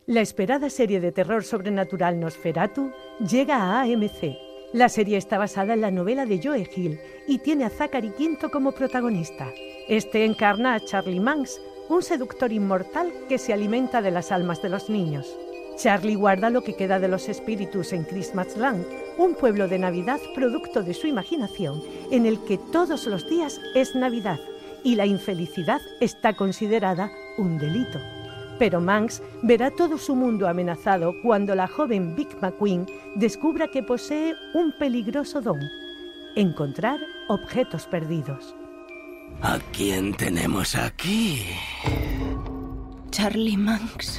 La esperada serie de terror sobrenatural Nosferatu llega a AMC. La serie está basada en la novela de Joe Hill y tiene a Zachary Quinto como protagonista. Este encarna a Charlie Manx, un seductor inmortal que se alimenta de las almas de los niños. Charlie guarda lo que queda de los espíritus en Christmasland, un pueblo de Navidad producto de su imaginación, en el que todos los días es Navidad y la infelicidad está considerada un delito. Pero Manx verá todo su mundo amenazado cuando la joven Vic McQueen descubra que posee un peligroso don: encontrar objetos perdidos. ¿A quién tenemos aquí? Charlie Manx.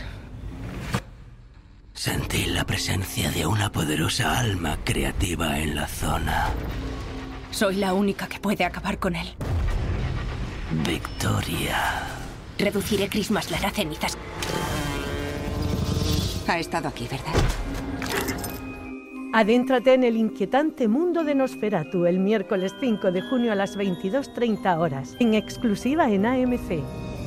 Sentí la presencia de una poderosa alma creativa en la zona. Soy la única que puede acabar con él. Victoria. Reduciré Christmasland a cenizas. Ha estado aquí, ¿verdad? Adéntrate en el inquietante mundo de Nosferatu el miércoles 5 de junio a las 22:30 horas, en exclusiva en AMC.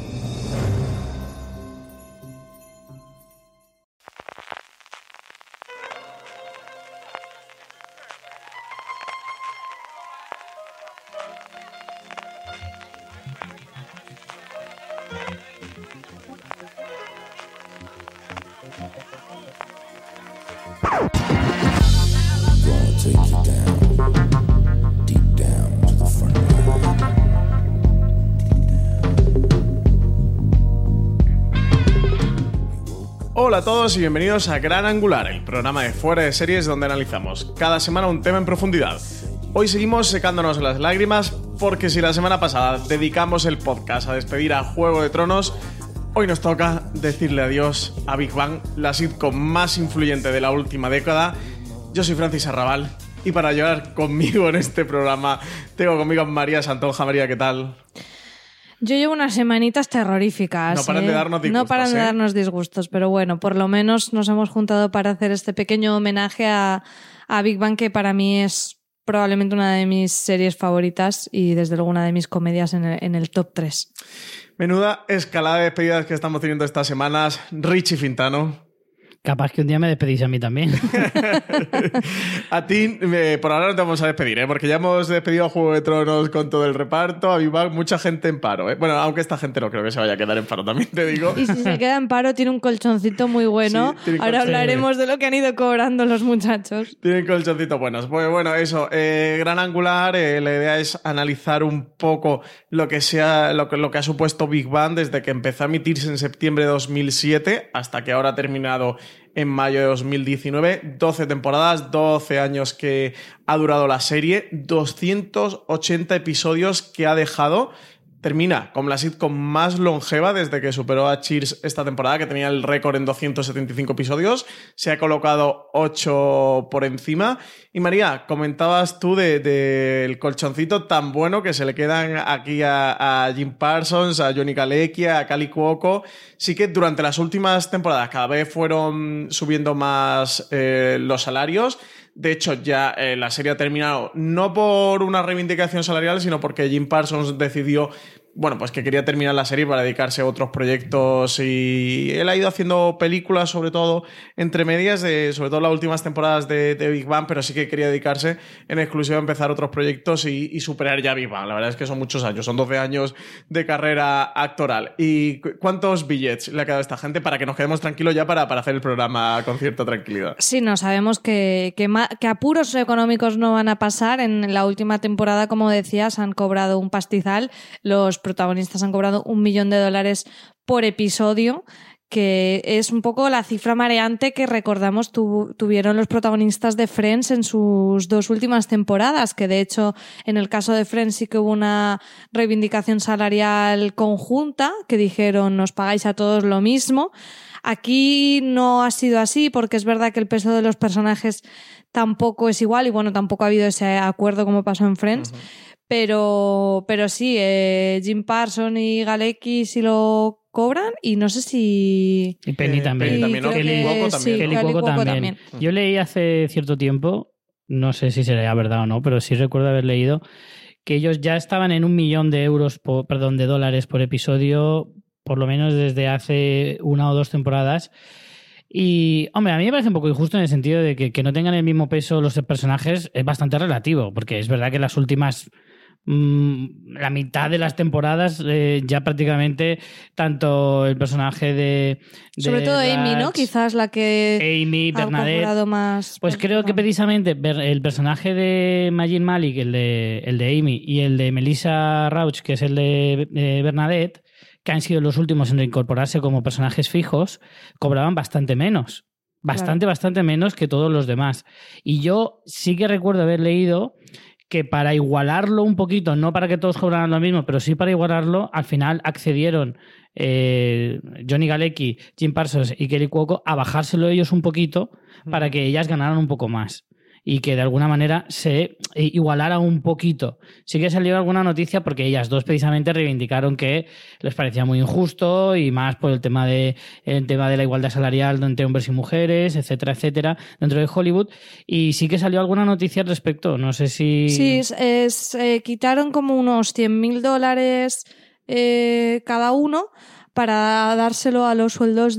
Hola a todos y bienvenidos a Gran Angular, el programa de fuera de series donde analizamos cada semana un tema en profundidad. Hoy seguimos secándonos las lágrimas porque si la semana pasada dedicamos el podcast a despedir a Juego de Tronos, hoy nos toca decirle adiós a Big Bang, la sitcom más influyente de la última década. Yo soy Francis Arrabal y para llorar conmigo en este programa tengo conmigo a María Santonja. María, ¿qué tal? Yo llevo unas semanitas terroríficas. No paran de darnos disgustos. No paran de darnos disgustos, pero bueno, por lo menos nos hemos juntado para hacer este pequeño homenaje a Big Bang, que para mí es probablemente una de mis series favoritas y desde luego una de mis comedias en el top 3. Menuda escalada de despedidas que estamos teniendo estas semanas. Richie Fintano. Capaz que un día me despedís a mí también. A ti, por ahora no te vamos a despedir, porque ya hemos despedido a Juego de Tronos con todo el reparto, a Big Bang, mucha gente en paro. Bueno, aunque esta gente no creo que se vaya a quedar en paro, también te digo. Y si se queda en paro, tiene un colchoncito muy bueno. Sí, ahora hablaremos de lo que han ido cobrando los muchachos. Tienen colchoncitos buenos. Pues bueno, eso, Gran Angular, la idea es analizar un poco lo que ha supuesto Big Bang desde que empezó a emitirse en septiembre de 2007 hasta que ahora ha terminado en mayo de 2019, 12 temporadas, 12 años que ha durado la serie, 280 episodios que ha dejado. Termina como la sitcom más longeva desde que superó a Cheers esta temporada, que tenía el récord en 275 episodios. Se ha colocado 8 por encima. Y María, comentabas tú del colchoncito tan bueno que se le quedan aquí a Jim Parsons, a Johnny Galecki, a Kaley Cuoco. Sí que durante las últimas temporadas cada vez fueron subiendo más los salarios. De hecho, ya la serie ha terminado no por una reivindicación salarial, sino porque Jim Parsons decidió, bueno, pues que quería terminar la serie para dedicarse a otros proyectos, y él ha ido haciendo películas, sobre todo entre medias, sobre todo las últimas temporadas de Big Bang, pero sí que quería dedicarse en exclusiva a empezar otros proyectos y superar ya Big Bang. La verdad es que son muchos años, son 12 años de carrera actoral. ¿Y cuántos billets le ha quedado a esta gente para que nos quedemos tranquilos ya para hacer el programa con cierta tranquilidad? Sí, no, sabemos que apuros económicos no van a pasar. En la última temporada, como decías, han cobrado un pastizal. Los protagonistas han cobrado $1 millón por episodio, que es un poco la cifra mareante que recordamos tuvieron los protagonistas de Friends en sus 2 últimas temporadas, que de hecho en el caso de Friends sí que hubo una reivindicación salarial conjunta, que dijeron nos pagáis a todos lo mismo. Aquí no ha sido así, porque es verdad que el peso de los personajes tampoco es igual y bueno, tampoco ha habido ese acuerdo como pasó en Friends. Uh-huh. Pero sí, Jim Parsons y Galecki sí lo cobran, y no sé si... Y Penny también. Penny también, ¿no? Kelly Cuoco también. Yo leí hace cierto tiempo, no sé si será verdad o no, pero sí recuerdo haber leído que ellos ya estaban en $1 millón de dólares por episodio, por lo menos desde hace 1 o 2 temporadas. Y, hombre, a mí me parece un poco injusto en el sentido de que no tengan el mismo peso los personajes es bastante relativo, porque es verdad que las últimas... la mitad de las temporadas ya prácticamente tanto el personaje de sobre todo Rax, Amy, ¿no? Quizás la que Amy, Bernadette, más pues creo que precisamente el personaje de Majin Malik, el de Amy, y el de Melissa Rauch, que es el de Bernadette, que han sido los últimos en reincorporarse como personajes fijos, cobraban bastante menos. Bastante menos que todos los demás. Y yo sí que recuerdo haber leído que para igualarlo un poquito, no para que todos cobraran lo mismo, pero sí para igualarlo, al final accedieron Johnny Galecki, Jim Parsons y Kelly Cuoco a bajárselo ellos un poquito para que ellas ganaran un poco más y que de alguna manera se igualara un poquito. Sí que salió alguna noticia porque ellas dos precisamente reivindicaron que les parecía muy injusto y más por el tema de la igualdad salarial entre hombres y mujeres, etcétera, etcétera, dentro de Hollywood. Y sí que salió alguna noticia al respecto. No sé si... Sí, quitaron como unos $100,000 cada uno para dárselo a los sueldos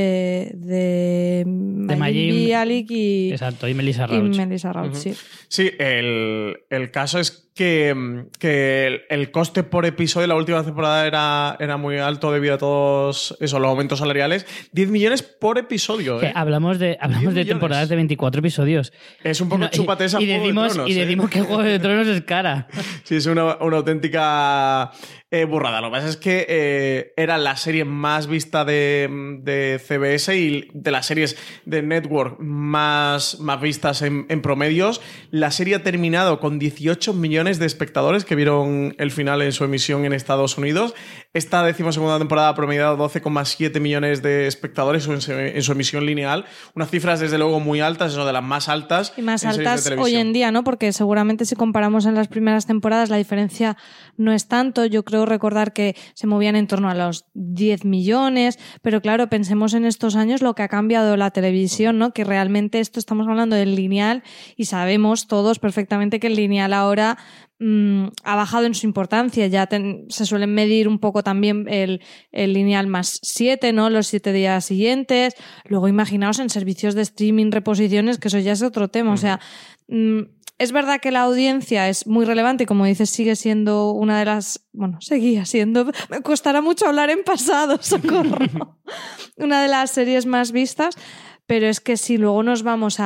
de Majin Bialik y... Exacto, y Melissa Rauch. Sí. Sí, el caso es que el coste por episodio la última temporada era muy alto debido a todos esos los aumentos salariales. 10 millones por episodio. Hablamos de temporadas de 24 episodios. Es un poco chúpate esa Juego de Tronos. Y decimos que Juego de Tronos es cara. Sí, es una auténtica burrada. Lo que pasa es que era la serie más vista de CBS y de las series de Network más vistas en promedios. La serie ha terminado con 18 millones de espectadores que vieron el final en su emisión en Estados Unidos. Esta 12ª temporada ha promediado 12,7 millones de espectadores en su emisión lineal. Unas cifras, desde luego, muy altas, eso de las más altas. Y más altas hoy en día, ¿no? Porque seguramente si comparamos en las primeras temporadas la diferencia no es tanto. Yo creo recordar que se movían en torno a los 10 millones, pero claro, pensemos en estos años lo que ha cambiado la televisión, ¿no? Que realmente estamos hablando del lineal y sabemos todos perfectamente que el lineal ahora ha bajado en su importancia. Ya se suelen medir un poco también el lineal más 7, ¿no? Los 7 días siguientes. Luego imaginaos en servicios de streaming, reposiciones, que eso ya es otro tema. O sea, es verdad que la audiencia es muy relevante y, como dices, sigue siendo una de las... Bueno, seguía siendo... Me costará mucho hablar en pasado, socorro. Una de las series más vistas, pero es que si luego nos vamos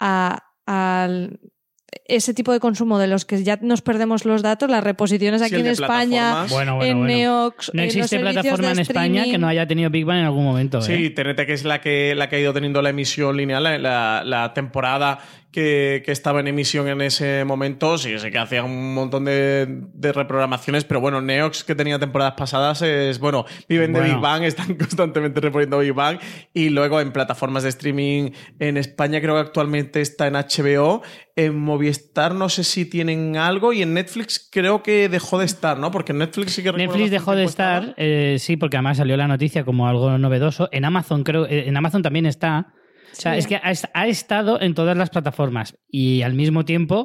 al ese tipo de consumo de los que ya nos perdemos los datos, las reposiciones aquí en España, en Neox, no existe plataforma en España que no haya tenido Big Bang en algún momento. Sí, TNT, que es la que ha ido teniendo la emisión lineal, la temporada que estaba en emisión en ese momento. Sí, sé que hacía un montón de reprogramaciones, pero bueno, Neox, que tenía temporadas pasadas, viven de Big Bang, están constantemente reponiendo Big Bang. Y luego en plataformas de streaming en España creo que actualmente está en HBO, en Movistar no sé si tienen algo, y en Netflix creo que dejó de estar, ¿no? Porque en Netflix sí que Netflix dejó de estar, sí, porque además salió la noticia como algo novedoso. En Amazon en Amazon también está. O sea, es que ha estado en todas las plataformas y al mismo tiempo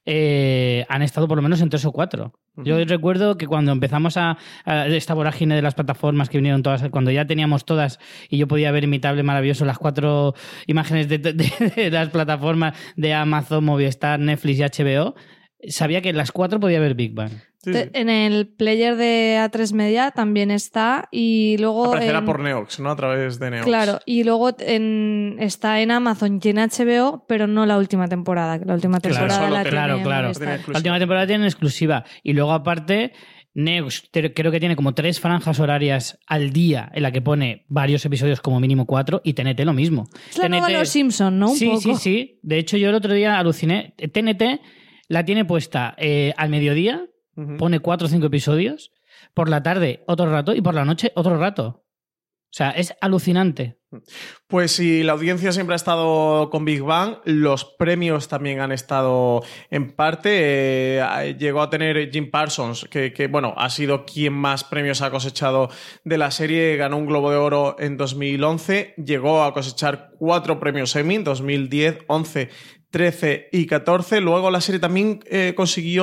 han estado por lo menos en 3 o 4. Yo recuerdo que cuando empezamos a esta vorágine de las plataformas que vinieron todas, cuando ya teníamos todas y yo podía ver Imitable, Maravilloso, las 4 imágenes de las plataformas de Amazon, Movistar, Netflix y HBO, sabía que en las 4 podía ver Big Bang. Sí. En el player de A3 Media también está, y luego... Aparecerá por Neox, ¿no? A través de Neox. Claro, y luego está en Amazon y en HBO, pero no la última temporada. La última temporada Claro. La última temporada tiene exclusiva. Y luego, aparte, Neox creo que tiene como 3 franjas horarias al día en la que pone varios episodios, como mínimo 4, y TNT lo mismo. Es la nueva Los Simpson, ¿no? Un poco. Sí. De hecho, yo el otro día aluciné. TNT la tiene puesta al mediodía, pone 4 o 5 episodios, por la tarde otro rato y por la noche otro rato. O sea, es alucinante. Pues sí, la audiencia siempre ha estado con Big Bang, los premios también han estado en parte. Llegó a tener Jim Parsons, que bueno, ha sido quien más premios ha cosechado de la serie, ganó un Globo de Oro en 2011, llegó a cosechar 4 premios Emmy, 2010, 11, 13 y 14. Luego la serie también consiguió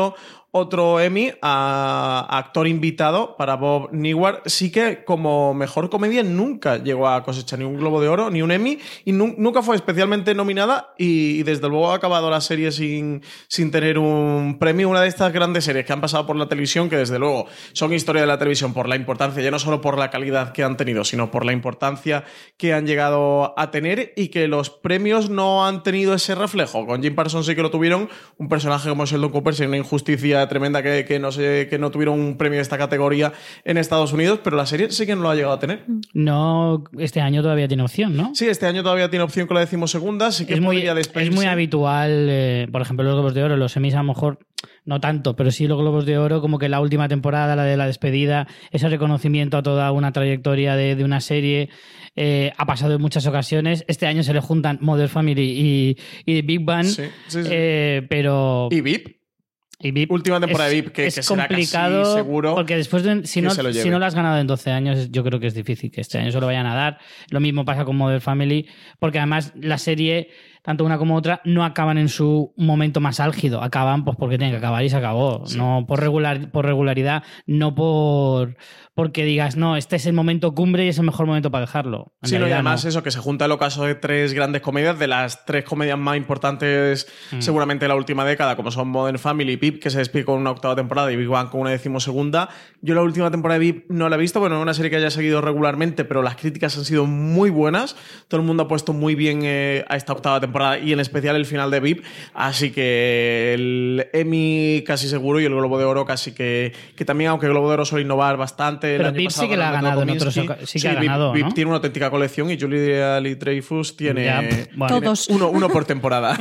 otro Emmy a actor invitado para Bob Newhart. Sí que como mejor comedia nunca llegó a cosechar ni un Globo de Oro ni un Emmy y nunca fue especialmente nominada y desde luego ha acabado la serie sin tener un premio. Una de estas grandes series que han pasado por la televisión, que desde luego son historia de la televisión por la importancia, ya no solo por la calidad que han tenido, sino por la importancia que han llegado a tener, y que los premios no han tenido ese reflejo. Con Jim Parsons sí que lo tuvieron, un personaje como Sheldon Cooper, sin una injusticia tremenda que no tuvieron un premio de esta categoría en Estados Unidos, pero la serie sí que no lo ha llegado a tener. No, este año todavía tiene opción, ¿no? Sí, este año todavía tiene opción con la 12ª, sí que podría despedirse. Es muy habitual, por ejemplo, los Globos de Oro, los Emmys a lo mejor no tanto, pero sí los Globos de Oro, como que la última temporada, la de la despedida, ese reconocimiento a toda una trayectoria de una serie, ha pasado en muchas ocasiones. Este año se le juntan Modern Family y Big Bang, sí. Pero... ¿Y VIP? Última temporada de VIP, que es será complicado, casi seguro. Porque después si no lo has ganado en 12 años, yo creo que es difícil que este año se lo vayan a dar. Lo mismo pasa con Modern Family, porque además la serie, tanto una como otra, no acaban en su momento más álgido. Acaban pues porque tienen que acabar y se acabó. Sí. No por regularidad, no porque digas, no, este es el momento cumbre y es el mejor momento para dejarlo. Sí, y además eso, que se junta el ocaso de 3 grandes comedias, de las 3 comedias más importantes seguramente de la última década, como son Modern Family y VIP, que se despide con una 8ª temporada, y Big Bang con una 12ª. Yo la última temporada de VIP no la he visto, bueno, es una serie que haya seguido regularmente, pero las críticas han sido muy buenas. Todo el mundo ha puesto muy bien a esta 8ª temporada y en especial el final de VIP, así que el Emmy casi seguro y el Globo de Oro casi que también, aunque el Globo de Oro suele innovar bastante. Pero VIP sí que la ha ganado en otros, sí que ha ganado, VIP ¿no? tiene una auténtica colección y Julia Louis-Dreyfus tiene todos. Uno por temporada.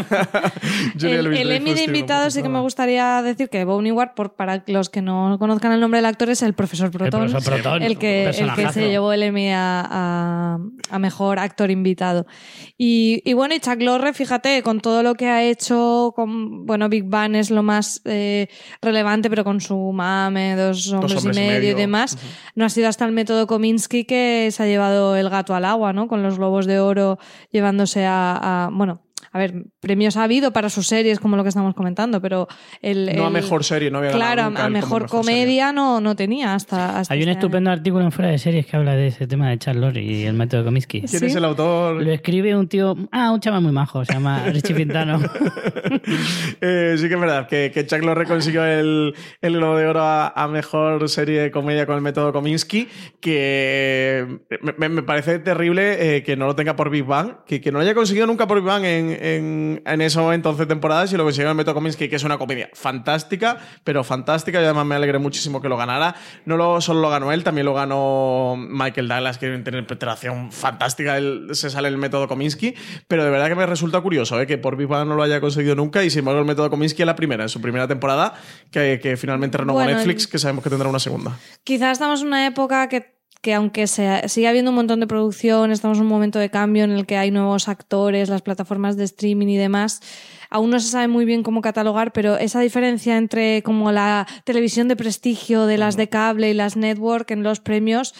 el Emmy de invitado sí que me gustaría decir que Bob Newhart, para los que no conozcan el nombre del actor, es el profesor Proton, el que se llevó el Emmy a mejor actor invitado. Y bueno, y Chuck Lorre, fíjate, con todo lo que ha hecho, Big Bang es lo más relevante, pero con su mame, Dos hombres y medio y demás, no ha sido hasta el método Kominsky que se ha llevado el gato al agua, ¿no? Con los Globos de Oro llevándose a premios ha habido para sus series, como lo que estamos comentando, pero a mejor serie, no había ganado. Claro, nunca a mejor comedia no tenía hasta Hay un estupendo artículo en Fuera de Series que habla de ese tema de Chuck Lorre y el método Kominsky. ¿Quién es el autor? Lo escribe un tío, un chaval muy majo, se llama Richie Pintano. Sí que es verdad que Chuck Lorre consiguió el Globo de Oro a mejor serie de comedia con el método Kominsky, que me parece terrible que no lo tenga por Big Bang, que no lo haya conseguido nunca por Big Bang en ese momento 11 temporadas, y lo consiguió el método Kominsky, que es una comedia fantástica, pero fantástica, y además me alegré muchísimo que lo ganara. Solo lo ganó él, también lo ganó Michael Douglas, que tiene una interpretación fantástica, él se sale el método Kominsky, pero de verdad que me resulta curioso que por Big Bang no lo haya conseguido nunca, y sin embargo el método Kominsky en su primera temporada, que finalmente renovó Netflix, que sabemos que tendrá una segunda. Quizás estamos en una época que aunque sigue habiendo un montón de producción, estamos en un momento de cambio en el que hay nuevos actores, las plataformas de streaming y demás, aún no se sabe muy bien cómo catalogar, pero esa diferencia entre como la televisión de prestigio de las de cable y las network en los premios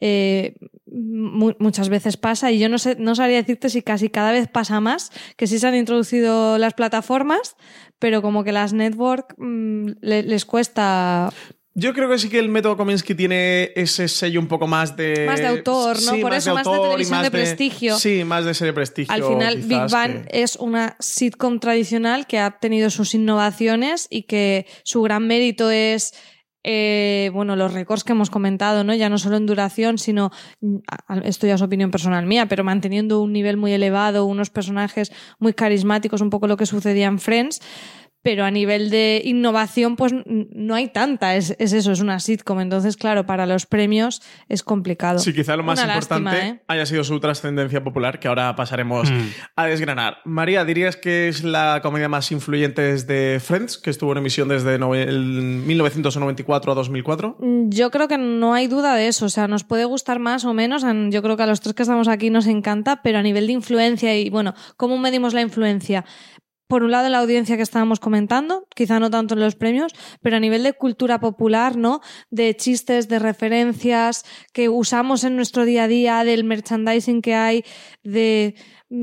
muchas veces pasa, y yo no sabría decirte si casi cada vez pasa más, que sí se han introducido las plataformas, pero como que las network les cuesta. Yo creo que sí que el método Kominsky tiene ese sello un poco más de autor, ¿no? Sí, por eso, más de televisión de prestigio. Sí, más de serie de prestigio. Al final, Big Bang es una sitcom tradicional que ha tenido sus innovaciones y que su gran mérito es los récords que hemos comentado, ¿no? Ya no solo en duración, sino, esto ya es opinión personal mía, pero manteniendo un nivel muy elevado, unos personajes muy carismáticos, un poco lo que sucedía en Friends. Pero a nivel de innovación, pues no hay tanta. Es eso, es una sitcom. Entonces, claro, para los premios es complicado. Sí, quizá lo más importante haya sido su trascendencia popular, que ahora pasaremos a desgranar. María, ¿dirías que es la comedia más influyente desde Friends, que estuvo en emisión desde 1994 a 2004? Yo creo que no hay duda de eso. O sea, nos puede gustar más o menos. Yo creo que a los tres que estamos aquí nos encanta, pero a nivel de influencia y, ¿cómo medimos la influencia? por un lado, en la audiencia que estábamos comentando, quizá no tanto en los premios, pero a nivel de cultura popular, ¿no? De chistes, de referencias que usamos en nuestro día a día, del merchandising que hay, de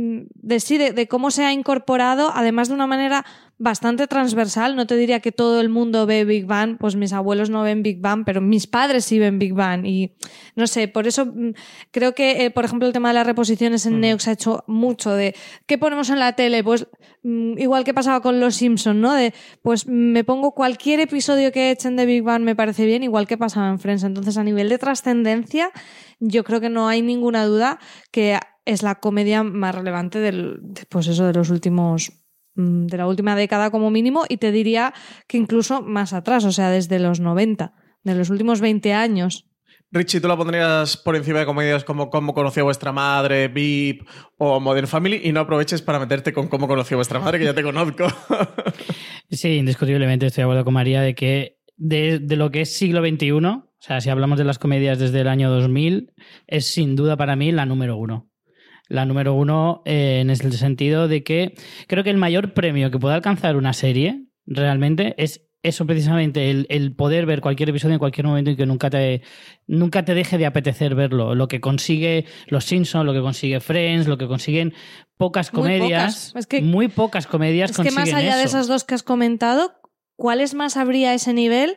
cómo se ha incorporado, además de una manera bastante transversal. No te diría que todo el mundo ve Big Bang, pues mis abuelos no ven Big Bang, pero mis padres sí ven Big Bang y no sé, por eso creo que, por ejemplo, el tema de las reposiciones en Neox ha hecho mucho de ¿qué ponemos en la tele? Pues igual que pasaba con Los Simpsons, ¿no? De pues me pongo cualquier episodio que echen de Big Bang me parece bien, igual que pasaba en Friends. Entonces, a nivel de trascendencia, yo creo que no hay ninguna duda que es la comedia más relevante pues eso, de los últimos, de la última década como mínimo, y te diría que incluso más atrás, o sea, desde los 90, de los últimos 20 años. Richie, ¿tú la pondrías por encima de comedias como Cómo conoció vuestra madre, VIP o Modern Family? Y no aproveches para meterte con Cómo conoció vuestra madre, que ya te conozco. Sí, indiscutiblemente estoy de acuerdo con María de que de lo que es siglo XXI, o sea, si hablamos de las comedias desde el año 2000, es sin duda para mí la número uno. La número uno en el sentido de que creo que el mayor premio que puede alcanzar una serie realmente es eso precisamente, el poder ver cualquier episodio en cualquier momento y que nunca te deje de apetecer verlo. Lo que consigue Los Simpsons, lo que consigue Friends, lo que consiguen pocas comedias, muy pocas comedias consiguen eso. Es que más allá de esas dos que has comentado, ¿cuáles más habría a ese nivel?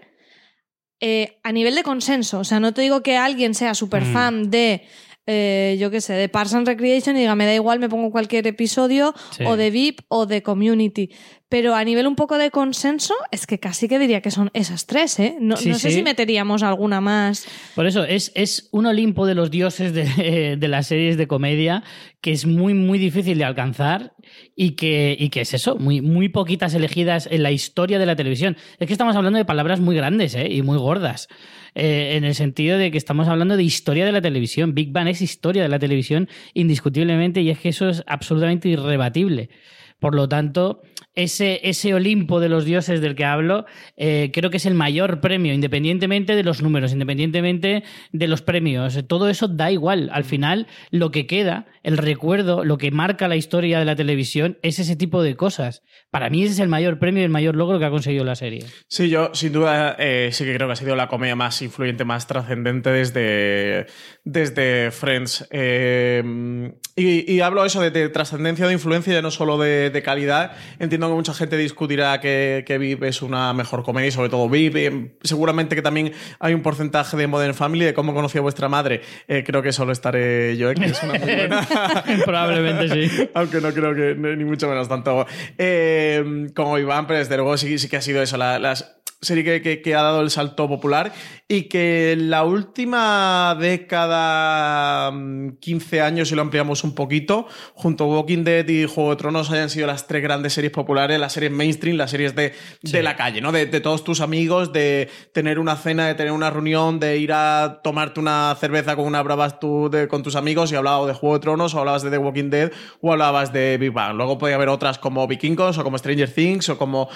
A nivel de consenso. O sea, no te digo que alguien sea súper fan de yo qué sé, de Parks and Recreation y diga, me da igual, me pongo cualquier episodio, o de VIP o de Community. Pero a nivel un poco de consenso, es que casi que diría que son esas tres, ¿eh? No sé si meteríamos alguna más. Por eso, es un Olimpo de los dioses de las series de comedia que es muy, muy difícil de alcanzar y que es eso, muy, muy poquitas elegidas en la historia de la televisión. Es que estamos hablando de palabras muy grandes, y muy gordas. En el sentido de que estamos hablando de historia de la televisión. Big Bang es historia de la televisión indiscutiblemente, y es que eso es absolutamente irrebatible. Por lo tanto, ese Olimpo de los dioses del que hablo, creo que es el mayor premio, independientemente de los números, independientemente de los premios. Todo eso da igual. Al final, lo que queda, el recuerdo, lo que marca la historia de la televisión, es ese tipo de cosas. Para mí ese es el mayor premio y el mayor logro que ha conseguido la serie. Sí, yo sin duda sí que creo que ha sido la comedia más influyente, más trascendente desde Friends. Y hablo eso de trascendencia, de influencia, ya no solo de calidad. Entiendo que mucha gente discutirá que VIP es una mejor comedia, y sobre todo VIP. Seguramente que también hay un porcentaje de Modern Family, de Cómo conocí a vuestra madre. Creo que solo estaré yo, que es una muy buena. Probablemente sí. Aunque no creo que ni mucho menos tanto como Iván, pero desde luego sí que ha sido eso, las serie que ha dado el salto popular, y que la última década, 15 años, si lo ampliamos un poquito, junto a Walking Dead y Juego de Tronos, hayan sido las tres grandes series populares, las series mainstream, las series de la calle, ¿no? De todos tus amigos, de tener una cena, de tener una reunión, de ir a tomarte una cerveza con una bravas con tus amigos, y hablabas de Juego de Tronos, o hablabas de The Walking Dead, o hablabas de Big Bang. Luego podía haber otras como Vikingos, o como Stranger Things, o como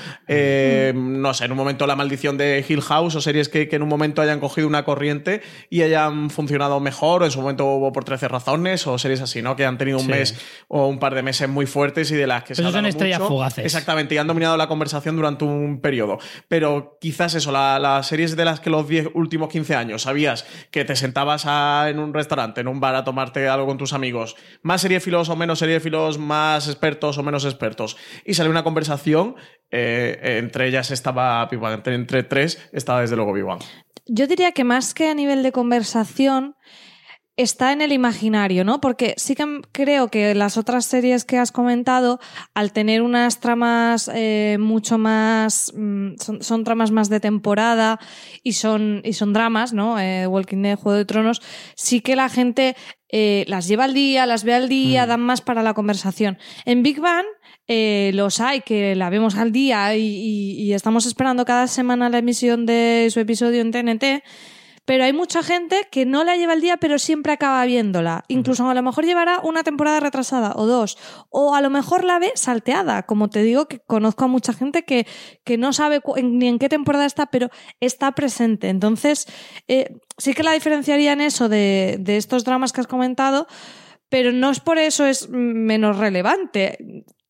no sé, en un momento La Maldición de Hill House, o series que en un momento hayan cogido una corriente y hayan funcionado mejor, o en su momento hubo Por 13 razones, o series así, ¿no? Que han tenido un mes o un par de meses muy fuertes y de las que se ha hablado mucho. Son estrellas fugaces. Exactamente, y han dominado la conversación durante un periodo. Pero quizás eso, las series de las que los últimos 15 años sabías que te sentabas en un restaurante, en un bar, a tomarte algo con tus amigos, más seriéfilos o menos seriéfilos, más expertos o menos expertos, y salió una conversación. Entre ellas estaba Big Bang, entre tres estaba desde luego Big Bang. Yo diría que más que a nivel de conversación está en el imaginario, ¿no? Porque sí que creo que las otras series que has comentado, al tener unas tramas mucho más... son tramas más de temporada y son dramas, ¿no? Walking Dead, Juego de Tronos, sí que la gente las lleva al día, las ve al día, dan más para la conversación. En Big Bang los hay que la vemos al día y estamos esperando cada semana la emisión de su episodio en TNT, pero hay mucha gente que no la lleva al día pero siempre acaba viéndola. Incluso a lo mejor llevará una temporada retrasada o dos, o a lo mejor la ve salteada. Como te digo, que conozco a mucha gente que no sabe ni en qué temporada está, pero está presente. Entonces sí que la diferenciaría en eso de estos dramas que has comentado, pero no es por eso es menos relevante.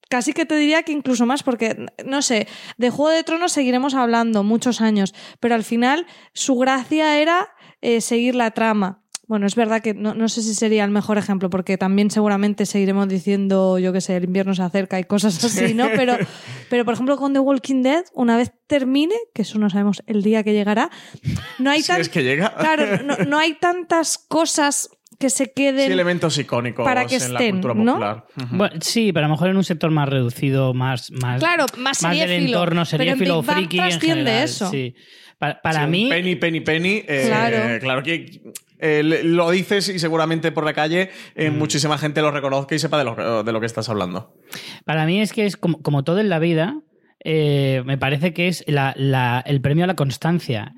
casi que te diría que incluso más, porque, no sé, de Juego de Tronos seguiremos hablando muchos años, pero al final su gracia era seguir la trama. Bueno, es verdad que no sé si sería el mejor ejemplo, porque también seguramente seguiremos diciendo, yo qué sé, el invierno se acerca y cosas así, ¿no? Pero por ejemplo, con The Walking Dead, una vez termine, que eso no sabemos el día que llegará, no hay Si es que llega. Claro, no hay tantas cosas que se queden... Sí, elementos icónicos para que en estén, la cultura ¿no? popular. Ujú. Bueno, sí, pero a lo mejor en un sector más reducido, más Claro, más del seriéfilo. entorno seriéfilo o Pero en Big Bang friki en trasciende general. eso. Sí. Para Sí, mí... Penny. Claro. Claro que lo dices y seguramente por la calle muchísima gente lo reconozca y sepa de lo que estás hablando. Para mí es que es como todo en la vida, me parece que es el premio a la constancia.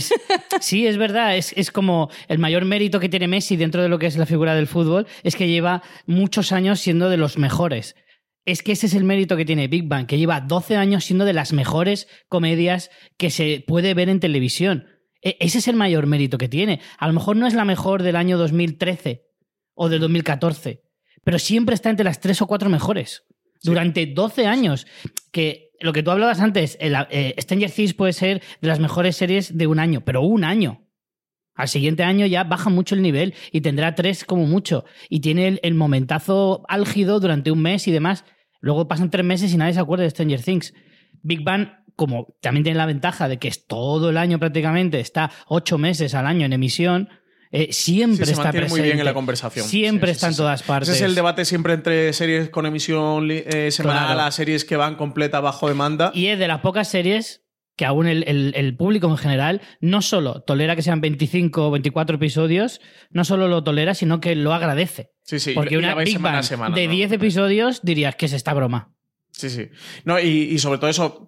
Sí, es verdad, es como el mayor mérito que tiene Messi dentro de lo que es la figura del fútbol, es que lleva muchos años siendo de los mejores. Es que ese es el mérito que tiene Big Bang, que lleva 12 años siendo de las mejores comedias que se puede ver en televisión. Ese es el mayor mérito que tiene. A lo mejor no es la mejor del año 2013 o del 2014, pero siempre está entre las 3 o 4 mejores. Sí. Durante 12 años. Que lo que tú hablabas antes, Stranger Things puede ser de las mejores series de un año, pero un año. Al siguiente año ya baja mucho el nivel y tendrá 3 como mucho. Y tiene el momentazo álgido durante un mes y demás. Luego pasan 3 meses y nadie se acuerda de Stranger Things. Big Bang, como también tiene la ventaja de que es todo el año prácticamente, está 8 meses al año en emisión, siempre se está mantiene presente. muy bien en la conversación. Siempre está en todas partes. Ese es el debate siempre entre series con emisión semanal Claro. a series que van completa bajo demanda. Y es de las pocas series que aún el público en general no solo tolera que sean 25 o 24 episodios, no solo lo tolera, sino que lo agradece. Sí. Porque una Big Bang de 10 episodios dirías que es esta broma. Sí. No, y sobre todo eso,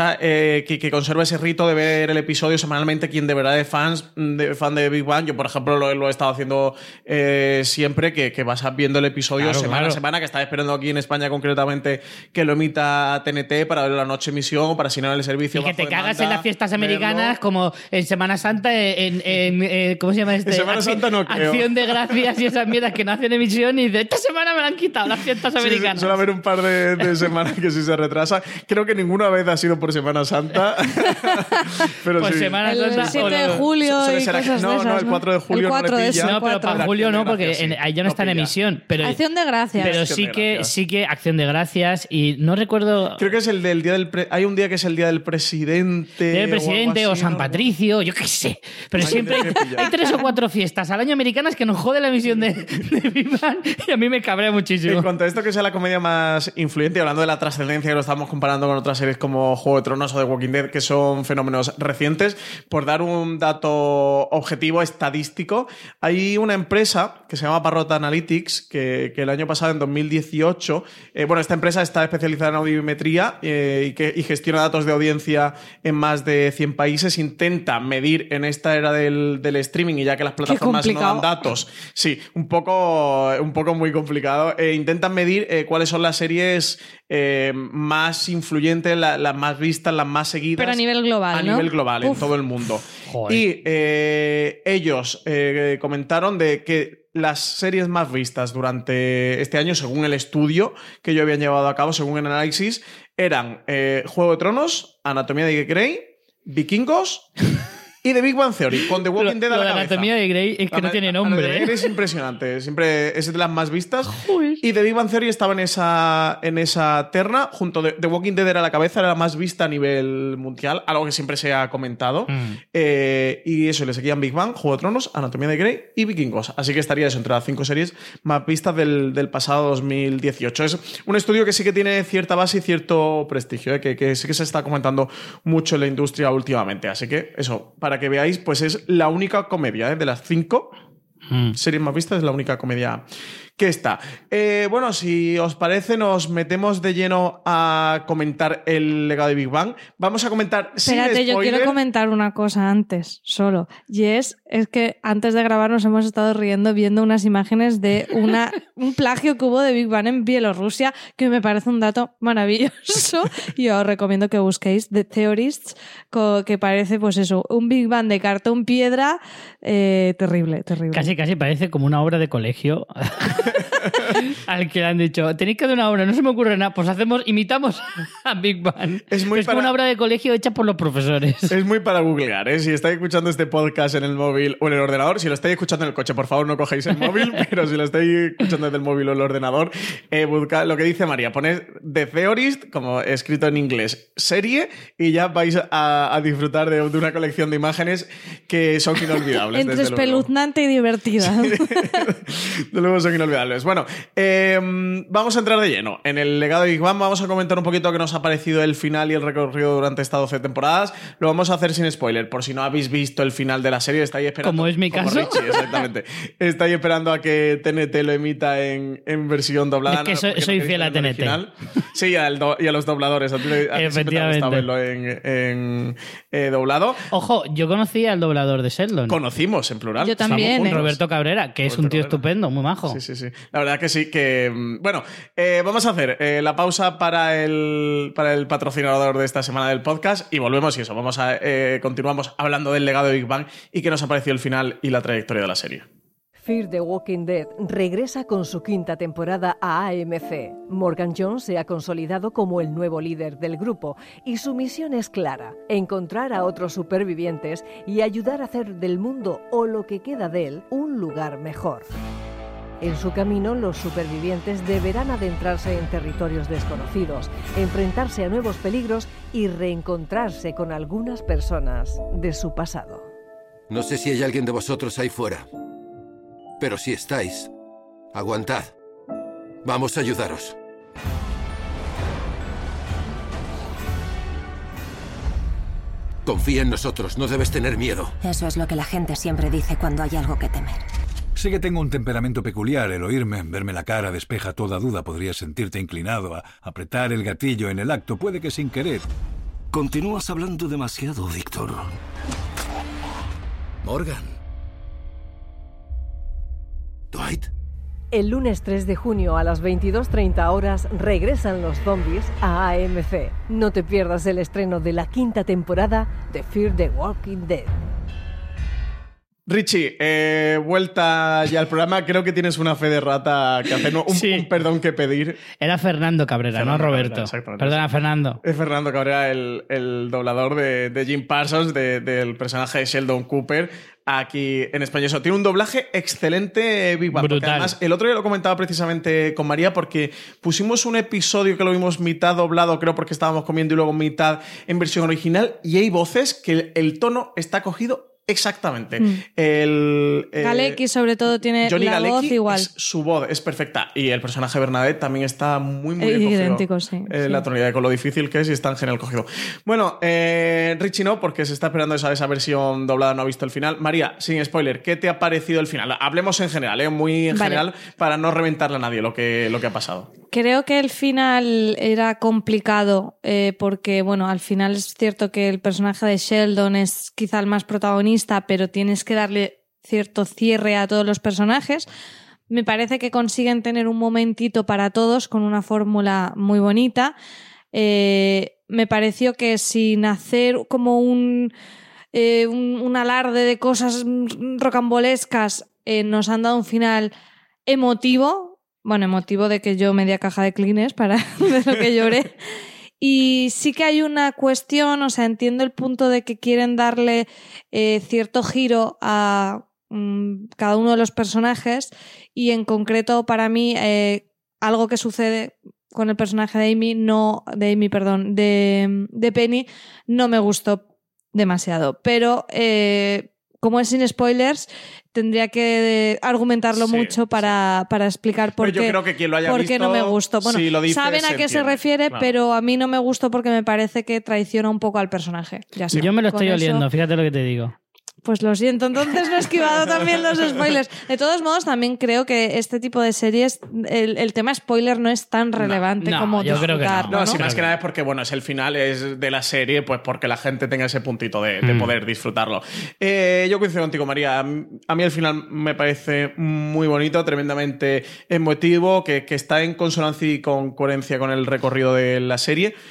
que conserva ese rito de ver el episodio semanalmente, quien de verdad es fan de Big Bang. Yo, por ejemplo, lo he estado haciendo siempre, que vas viendo el episodio semana a semana, que estaba esperando aquí en España concretamente que lo emita TNT para ver la noche emisión, para asignar el servicio. Y que te cagas demanda, en las fiestas americanas, verlo. como en Semana Santa, ¿cómo se llama este? En Semana Santa no creo. Acción de Gracias y esas mierdas que no hacen emisión y de esta semana me la han quitado las fiestas americanas. Suele haber un par de semanas que sí se retrasa. Creo que ninguna vez ha sido por Semana Santa. Pero Pues sí. Semana Santa. El 7 de julio Suele y ser cosas de esas, no, el 4 de julio el 4 no le de pilla. ese, No, pero para julio no, porque ahí ya no está en pilla. emisión. Pero, Acción de Gracias. pero Acción de Gracias. sí que Acción de Gracias y no recuerdo... Creo que es el del día del... Hay un día que es el día del presidente. Del presidente algo o así, San ¿no? Patricio, yo qué sé. Pero Ay, siempre tendré que pillar. hay 3 o 4 fiestas al año americanas que nos jode la emisión de Big Bang y a mí me cabrea muchísimo. En cuanto a esto que sea la comedia más influyente, hablando de la trascendencia que lo estamos comparando con otras series como Juego de Tronos o The Walking Dead, que son fenómenos recientes, por dar un dato objetivo estadístico, hay una empresa que se llama Parrot Analytics que el año pasado, en 2018, esta empresa está especializada en audiometría y gestiona datos de audiencia en más de 100 países, intenta medir en esta era del streaming, y ya que las plataformas no dan datos, sí, un poco muy complicado, intentan medir cuáles son las series más influyentes, las más vistas, las más seguidas. Pero a nivel global, A ¿no? nivel global, en todo el mundo. Joder. Y ellos comentaron de que las series más vistas durante este año, según el estudio que ellos habían llevado a cabo, según el análisis, eran Juego de Tronos, Anatomía de Grey, Vikingos y The Big Bang Theory, con The Walking Dead a Lo la de cabeza. Anatomía de Grey es que no tiene nombre. Anatomía de Grey es impresionante, siempre es de las más vistas. Joder. Y The Big Bang Theory estaba en esa terna, junto de The Walking Dead era la cabeza, era la más vista a nivel mundial, algo que siempre se ha comentado. Y eso, le seguían Big Bang, Juego de Tronos, Anatomía de Grey y Vikingos. Así que estaría eso entre las 5 series más vistas del pasado 2018. Es un estudio que sí que tiene cierta base y cierto prestigio, que sí que se está comentando mucho en la industria últimamente. Así que eso, para que veáis, pues es la única comedia de las 5 series más vistas, es la única comedia que está. Bueno, si os parece, nos metemos de lleno a comentar el legado de Big Bang. Vamos a comentar sin Espérate, yo spoiler. quiero comentar una cosa antes, solo. Y es que antes de grabar nos hemos estado riendo viendo unas imágenes de un plagio que hubo de Big Bang en Bielorrusia, que me parece un dato maravilloso. Y os recomiendo que busquéis The Theorists, que parece, pues eso, un Big Bang de cartón piedra terrible. Casi parece como una obra de colegio. Al que le han dicho, tenéis que hacer una obra, no se me ocurre nada, pues imitamos a Big Bang. Es como una obra de colegio hecha por los profesores. Es muy para googlear, ¿eh? Si estáis escuchando este podcast en el móvil o en el ordenador, si lo estáis escuchando en el coche, por favor no cojáis el móvil, pero si lo estáis escuchando desde el móvil o el ordenador, buscad lo que dice María, poned The Theorist, como escrito en inglés, serie, y ya vais a disfrutar de una colección de imágenes que son inolvidables. Entre espeluznante y divertida. De luego son inolvidables. Bueno, vamos a entrar de lleno en el legado de Big Bang. Vamos a comentar un poquito qué nos ha parecido el final y el recorrido durante estas 12 temporadas. Lo vamos a hacer sin spoiler, por si no habéis visto el final de la serie, estáis esperando. Como es mi caso. Richie, exactamente. Estáis esperando a que TNT lo emita en versión doblada. Es que soy fiel a TNT. Original. Sí, y a los dobladores. A ti siempre te ha gustado verlo en doblado. Ojo, yo conocí al doblador de Sheldon. Conocimos, en plural. Yo también. Roberto Cabrera, que es un tío estupendo, muy majo. Sí. La verdad que sí, que... Bueno, vamos a hacer la pausa para el patrocinador de esta semana del podcast y volvemos y eso, continuamos hablando del legado de Big Bang y qué nos ha parecido el final y la trayectoria de la serie. Fear the Walking Dead regresa con su 5ª temporada a AMC. Morgan Jones se ha consolidado como el nuevo líder del grupo y su misión es clara: encontrar a otros supervivientes y ayudar a hacer del mundo, o lo que queda de él, un lugar mejor. En su camino, los supervivientes deberán adentrarse en territorios desconocidos, enfrentarse a nuevos peligros y reencontrarse con algunas personas de su pasado. No sé si hay alguien de vosotros ahí fuera, pero si estáis, aguantad. Vamos a ayudaros. Confía en nosotros, no debes tener miedo. Eso es lo que la gente siempre dice cuando hay algo que temer. Sé que tengo un temperamento peculiar. El oírme, verme la cara, despeja toda duda. Podrías sentirte inclinado a apretar el gatillo en el acto, puede que sin querer. Continúas hablando demasiado, Víctor. Morgan. Dwight. El lunes 3 de junio a las 22:30 horas regresan los zombies a AMC. No te pierdas el estreno de la 5ª temporada de Fear the Walking Dead. Richie, vuelta ya al programa. Creo que tienes una fe de rata que hacer, ¿no? Un perdón que pedir. Era Fernando Cabrera, no Roberto. Perdona, Fernando. Es Fernando Cabrera, el doblador de Jim Parsons, del personaje de Sheldon Cooper. Aquí en español. Eso tiene un doblaje excelente, Big Bang. Brutal. Además, el otro día lo comentaba precisamente con María, porque pusimos un episodio que lo vimos mitad doblado, creo, porque estábamos comiendo, y luego mitad en versión original, y hay voces que el tono está cogido exactamente. Galecki, sobre todo, tiene Johnny la Galecki, voz igual. Su voz es perfecta. Y el personaje de Bernadette también está muy bien cogido. Idéntico, sí. La tonalidad, con lo difícil que es, y está en genial cogido. Bueno, Richie no, porque se está esperando esa versión doblada, no ha visto el final. María, sin spoiler, ¿qué te ha parecido el final? Hablemos en general, muy en general, para no reventarle a nadie lo que ha pasado. Creo que el final era complicado porque, bueno, al final es cierto que el personaje de Sheldon es quizá el más protagonista, pero tienes que darle cierto cierre a todos los personajes. Me parece que consiguen tener un momentito para todos con una fórmula muy bonita. Me pareció que sin hacer como un alarde de cosas rocambolescas, nos han dado un final emotivo. Bueno, emotivo de que yo media caja de Kleenex de lo que lloré. Y sí que hay una cuestión, o sea, entiendo el punto de que quieren darle cierto giro a cada uno de los personajes, y en concreto para mí algo que sucede con el personaje de Penny no me gustó demasiado, pero como es sin spoilers, tendría que argumentarlo mucho para explicar por qué, creo que quien lo haya visto, no me gustó. Bueno, si lo dice, saben a qué se refiere, claro. Pero a mí no me gustó porque me parece que traiciona un poco al personaje. Ya está. Yo me lo estoy oliendo, fíjate lo que te digo. Pues lo siento, entonces no he esquivado también los spoilers. De todos modos, también creo que este tipo de series, el tema spoiler no es tan relevante como yo disfrutar. Creo que no. Sí, más que nada es porque, bueno, es el final es de la serie, pues porque la gente tenga ese puntito de poder disfrutarlo. Yo coincido contigo, María. A mí el final me parece muy bonito, tremendamente emotivo, que está en consonancia y con coherencia con el recorrido de la serie.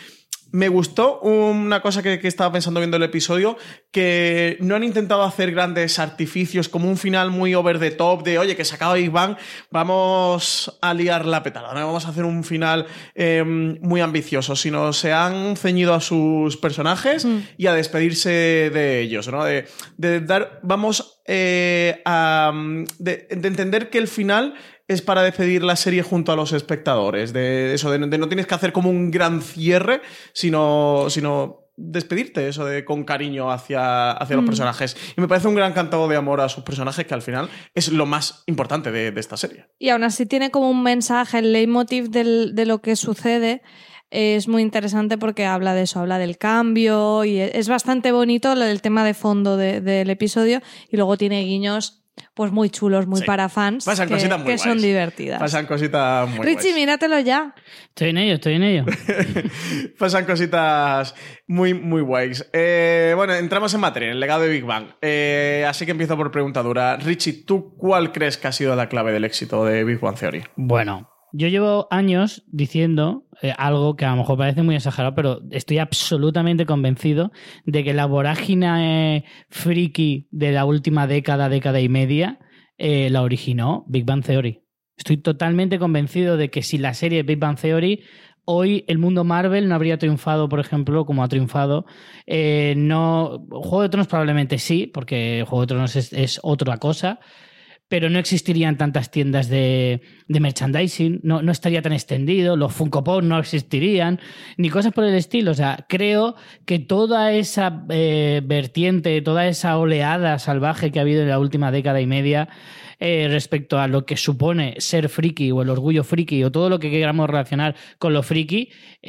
Me gustó una cosa que estaba pensando viendo el episodio, que no han intentado hacer grandes artificios, como un final muy over the top de, oye, que se acaba Big Bang, vamos a liar la petarda, ¿no? Vamos a hacer un final muy ambicioso, sino se han ceñido a sus personajes y a despedirse de ellos, ¿no? De dar, vamos de entender que el final es para despedir la serie junto a los espectadores, de eso, de no tienes que hacer como un gran cierre, sino despedirte, eso, con cariño hacia los personajes. Y me parece un gran cantado de amor a sus personajes, que al final es lo más importante de esta serie. Y aún así tiene como un mensaje, el leitmotiv de lo que sucede. Es muy interesante porque habla de eso, habla del cambio, y es bastante bonito el tema de fondo del episodio, y luego tiene guiños pues muy chulos, muy para fans, pasan cositas muy que son divertidas. Pasan cositas muy Richie, guays. Míratelo ya. Estoy en ello. Pasan cositas muy, muy guays. Bueno, entramos en materia, en el legado de Big Bang. Así que empiezo por pregunta dura. Richie, ¿tú cuál crees que ha sido la clave del éxito de Big Bang Theory? Bueno, yo llevo años diciendo algo que a lo mejor parece muy exagerado, pero estoy absolutamente convencido de que la vorágine friki de la última década y media la originó Big Bang Theory. Estoy totalmente convencido de que si la serie Big Bang Theory, hoy el mundo Marvel no habría triunfado, por ejemplo, como ha triunfado. Juego de Tronos probablemente sí, porque Juego de Tronos es otra cosa, pero no existirían tantas tiendas de merchandising, no estaría tan extendido, los Funko Pop no existirían, ni cosas por el estilo. O sea, creo que toda esa vertiente, toda esa oleada salvaje que ha habido en la última década y media respecto a lo que supone ser friki o el orgullo friki o todo lo que queramos relacionar con lo friki,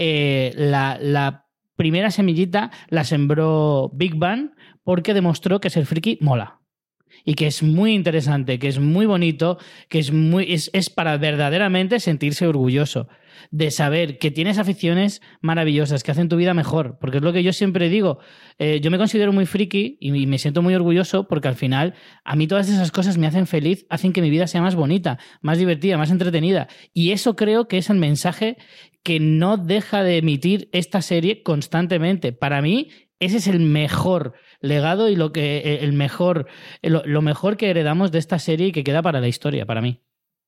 la primera semillita la sembró Big Bang, porque demostró que ser friki mola. Y que es muy interesante, que es muy bonito, que es para verdaderamente sentirse orgulloso de saber que tienes aficiones maravillosas que hacen tu vida mejor, porque es lo que yo siempre digo. Yo me considero muy friki y me siento muy orgulloso porque al final a mí todas esas cosas me hacen feliz, hacen que mi vida sea más bonita, más divertida, más entretenida, y eso creo que es el mensaje que no deja de emitir esta serie constantemente. Para mí ese es el mejor legado y lo mejor que heredamos de esta serie y que queda para la historia, para mí.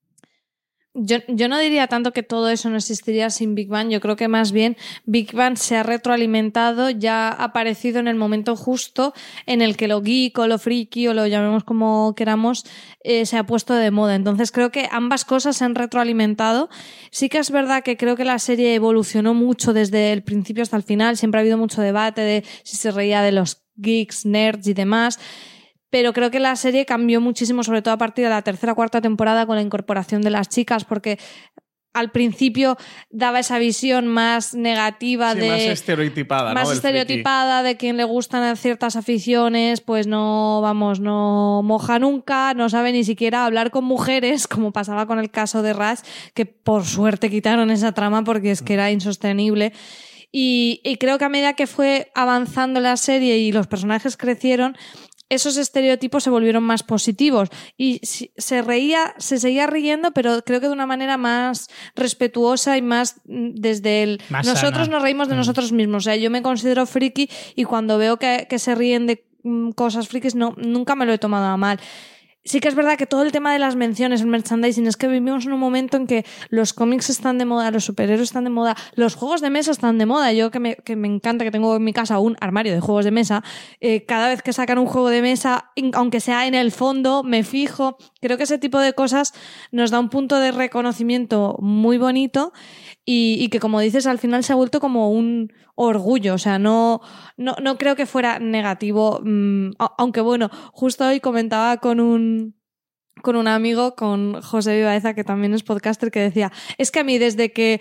Yo no diría tanto que todo eso no existiría sin Big Bang. Yo creo que más bien Big Bang se ha retroalimentado, ya ha aparecido en el momento justo en el que lo geek o lo friki o lo llamemos como queramos se ha puesto de moda. Entonces creo que ambas cosas se han retroalimentado. Sí que es verdad que creo que la serie evolucionó mucho desde el principio hasta el final. Siempre ha habido mucho debate de si se reía de los geeks, nerds y demás. Pero creo que la serie cambió muchísimo, sobre todo a partir de la tercera o cuarta temporada, con la incorporación de las chicas, porque al principio daba esa visión más negativa, más estereotipada, más estereotipada de quien le gustan ciertas aficiones, pues no moja nunca, no sabe ni siquiera hablar con mujeres, como pasaba con el caso de Rush, que por suerte quitaron esa trama porque es que era insostenible. Y creo que a medida que fue avanzando la serie y los personajes crecieron, esos estereotipos se volvieron más positivos y se seguía riendo, pero creo que de una manera más respetuosa y más desde más nosotros sana. Nos reímos de nosotros mismos. O sea, yo me considero friki y cuando veo que se ríen de cosas frikis nunca me lo he tomado a mal. Sí que es verdad que todo el tema de las menciones, el merchandising, es que vivimos en un momento en que los cómics están de moda, los superhéroes están de moda, los juegos de mesa están de moda. Yo que me encanta, que tengo en mi casa un armario de juegos de mesa, cada vez que sacan un juego de mesa, aunque sea en el fondo, me fijo. Creo que ese tipo de cosas nos da un punto de reconocimiento muy bonito y que, como dices, al final se ha vuelto como un orgullo. O sea, no creo que fuera negativo, aunque bueno, justo hoy comentaba con un amigo, con José Vivaeza, que también es podcaster, que decía, es que a mí desde que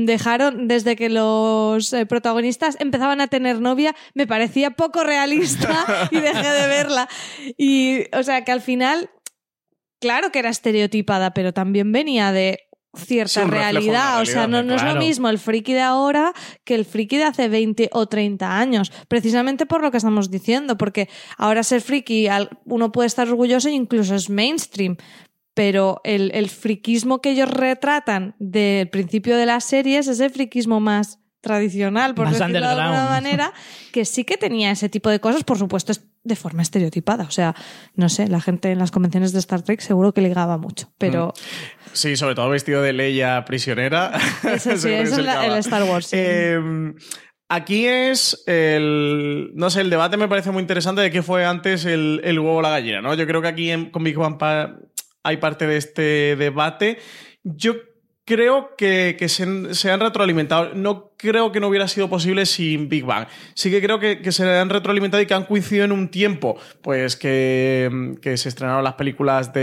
los protagonistas empezaban a tener novia, me parecía poco realista y dejé de verla. Y, o sea, que al final, claro que era estereotipada, pero también venía de cierta realidad. O sea, no es lo mismo el friki de ahora que el friki de hace 20 o 30 años, precisamente por lo que estamos diciendo, porque ahora ser friki uno puede estar orgulloso e incluso es mainstream, pero el friquismo que ellos retratan del principio de las series es el friquismo más tradicional, por Más decirlo de alguna underground. manera, que sí que tenía ese tipo de cosas, por supuesto, de forma estereotipada. O sea, no sé, la gente en las convenciones de Star Trek seguro que ligaba mucho, pero... Sí, sobre todo vestido de Leia prisionera. Eso sí, eso es el Star Wars. Sí. Aquí es no sé, el debate me parece muy interesante de qué fue antes el huevo o la gallina, ¿no? Yo creo que aquí con Big Bang hay parte de este debate. Yo creo que se han retroalimentado. No creo que no hubiera sido posible sin Big Bang. Sí que creo que se han retroalimentado y que han coincidido en un tiempo, pues que se estrenaron las películas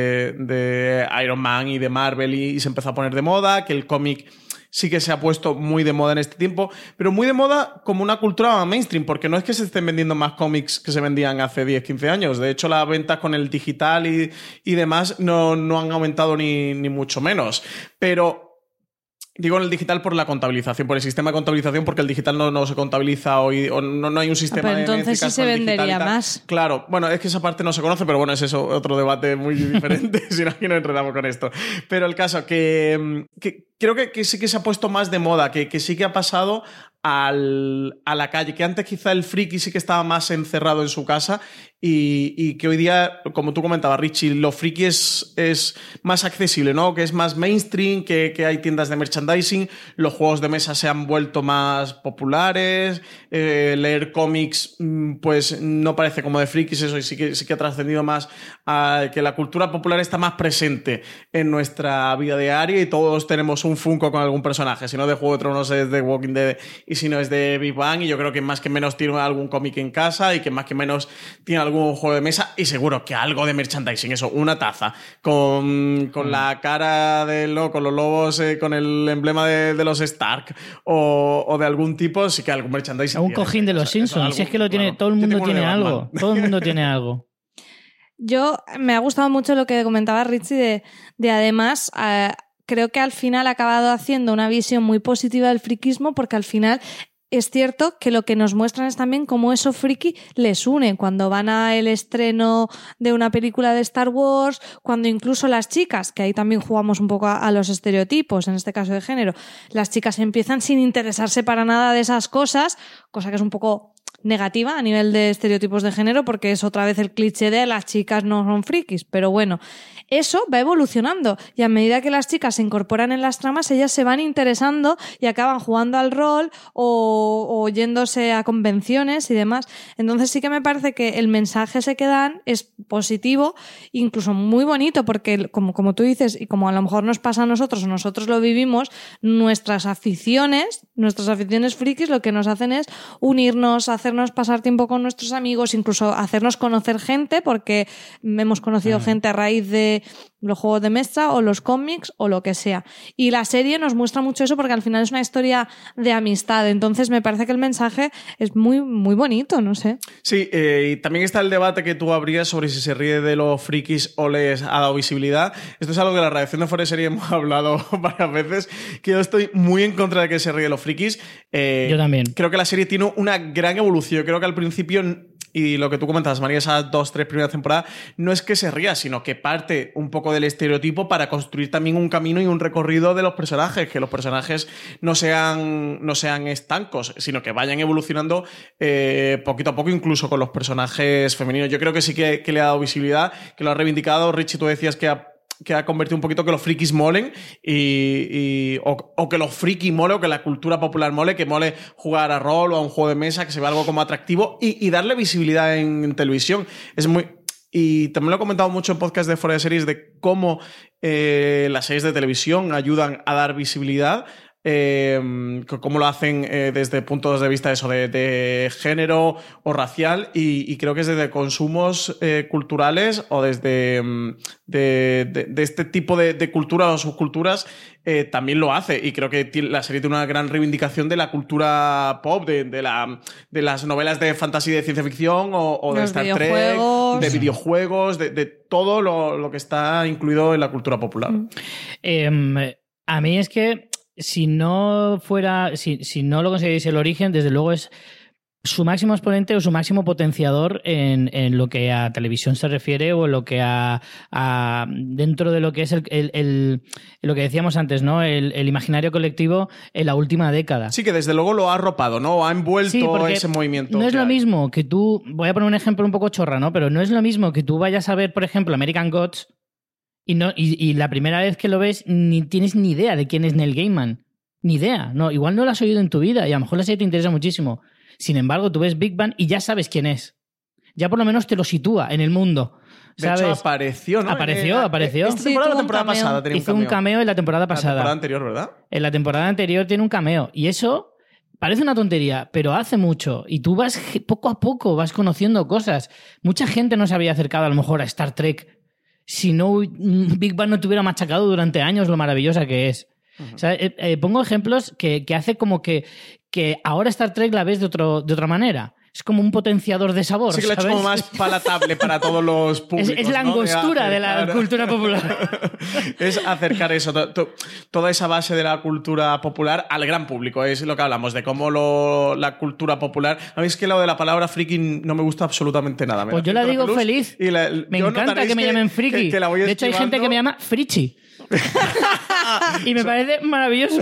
de Iron Man y de Marvel y se empezó a poner de moda, que el cómic sí que se ha puesto muy de moda en este tiempo, pero muy de moda como una cultura mainstream, porque no es que se estén vendiendo más cómics que se vendían hace 10, 15 años. De hecho, las ventas con el digital y demás no han aumentado ni mucho menos. Pero digo en el digital por la contabilización, por el sistema de contabilización, porque el digital no se contabiliza hoy, o no hay un sistema pero de entonces sí se vendería más. Claro, bueno, es que esa parte no se conoce, pero bueno, es eso, otro debate muy diferente, si no, aquí nos enredamos con esto. Pero el caso, que creo que sí que se ha puesto más de moda, que sí que ha pasado a la calle, que antes quizá el friki sí que estaba más encerrado en su casa y que hoy día, como tú comentabas, Richie, lo friki es más accesible, ¿no? Que es más mainstream, que hay tiendas de merchandising, los juegos de mesa se han vuelto más populares, leer cómics pues no parece como de frikis, eso, y sí que ha trascendido más a que la cultura popular está más presente en nuestra vida diaria y todos tenemos un Funko con algún personaje, si no de Juego de Tronos es de Walking Dead y si no es de Big Bang, y yo creo que más que menos tiene algún cómic en casa y que más que menos tiene algún juego de mesa y seguro que algo de merchandising, eso, una taza con la cara con los lobos, con el emblema de los Stark o de algún tipo, sí que algún merchandising. Un cojín de los Simpsons, si es que lo tiene, todo el mundo tiene algo, todo el mundo tiene algo. Yo me ha gustado mucho lo que comentaba Richie de además... creo que al final ha acabado haciendo una visión muy positiva del friquismo, porque al final es cierto que lo que nos muestran es también cómo eso friki les une. Cuando van al estreno de una película de Star Wars, cuando incluso las chicas, que ahí también jugamos un poco a los estereotipos, en este caso de género, las chicas empiezan sin interesarse para nada de esas cosas, cosa que es un poco negativa a nivel de estereotipos de género, porque es otra vez el cliché de las chicas no son frikis, pero bueno, eso va evolucionando y a medida que las chicas se incorporan en las tramas, ellas se van interesando y acaban jugando al rol o yéndose a convenciones y demás. Entonces sí que me parece que el mensaje ese que dan es positivo, incluso muy bonito, porque como tú dices, y como a lo mejor nos pasa a nosotros o nosotros lo vivimos, nuestras aficiones frikis lo que nos hacen es unirnos, hacernos pasar tiempo con nuestros amigos, incluso hacernos conocer gente, porque hemos conocido gente a raíz de los juegos de mesa o los cómics o lo que sea. Y la serie nos muestra mucho eso porque al final es una historia de amistad. Entonces me parece que el mensaje es muy, muy bonito, no sé. Sí, y también está el debate que tú abrías sobre si se ríe de los frikis o les ha dado visibilidad. Esto es algo que en la redacción de Fuera de Serie hemos hablado varias veces, que yo estoy muy en contra de que se ríe de los frikis. Yo también. Creo que la serie tiene una gran evolución. Creo que al principio... Y lo que tú comentabas, María, esas 2-3 primeras temporadas, no es que se ría, sino que parte un poco del estereotipo para construir también un camino y un recorrido de los personajes, que los personajes no sean estancos, sino que vayan evolucionando poquito a poco, incluso con los personajes femeninos. Yo creo que sí que le ha dado visibilidad, que lo ha reivindicado. Richie, tú decías que ha convertido un poquito que los frikis molen o que los frikis mole o que la cultura popular mole, que mole jugar a rol o a un juego de mesa, que se vea algo como atractivo y darle visibilidad en televisión. Es muy... Y también lo he comentado mucho en podcast de Fuera de Series de cómo las series de televisión ayudan a dar visibilidad. Cómo lo hacen desde puntos de vista de género o racial y creo que es desde consumos culturales o desde de este tipo de culturas o subculturas también lo hace, y creo que la serie tiene una gran reivindicación de la cultura pop, de las novelas de fantasía y de ciencia ficción o de Star Trek, de videojuegos, de todo lo que está incluido en la cultura popular. A mí es que si no lo conseguís el origen, desde luego su máximo exponente o su máximo potenciador en lo que a televisión se refiere o en lo que a dentro de lo que es lo que decíamos antes, ¿no? El imaginario colectivo en la última década. Sí, que desde luego lo ha arropado, ¿no? Ha envuelto ese movimiento. No es lo mismo que tú, voy a poner un ejemplo un poco chorra, ¿no? Pero no es lo mismo que tú vayas a ver, por ejemplo, American Gods y la primera vez que lo ves ni tienes ni idea de quién es Neil Gaiman. Ni idea. No, igual no lo has oído en tu vida y a lo mejor la serie te interesa muchísimo. Sin embargo, tú ves Big Bang y ya sabes quién es. Ya por lo menos te lo sitúa en el mundo. ¿Sabes? De hecho, apareció, ¿no? Apareció. Esta temporada, la temporada pasada tenía Hizo un cameo en la temporada pasada. La temporada anterior, ¿verdad? En la temporada anterior tiene un cameo. Y eso parece una tontería, pero hace mucho. Y tú vas poco a poco, vas conociendo cosas. Mucha gente no se había acercado a lo mejor a Star Trek si no Big Bang no te hubiera machacado durante años lo maravillosa que es. O sea, pongo ejemplos que hace como que ahora Star Trek la ves de otra manera. Es como un potenciador de sabor. Sí, que lo ha hecho como más palatable para todos los públicos. Es la angostura de la cultura popular. Es acercar eso, toda esa base de la cultura popular al gran público. Es lo que hablamos, de cómo la cultura popular... A mí es que lo de la palabra friki no me gusta absolutamente nada. Pues yo la digo feliz. Me encanta que me llamen friki. De hecho, hay gente que me llama frichi. Y me parece maravilloso.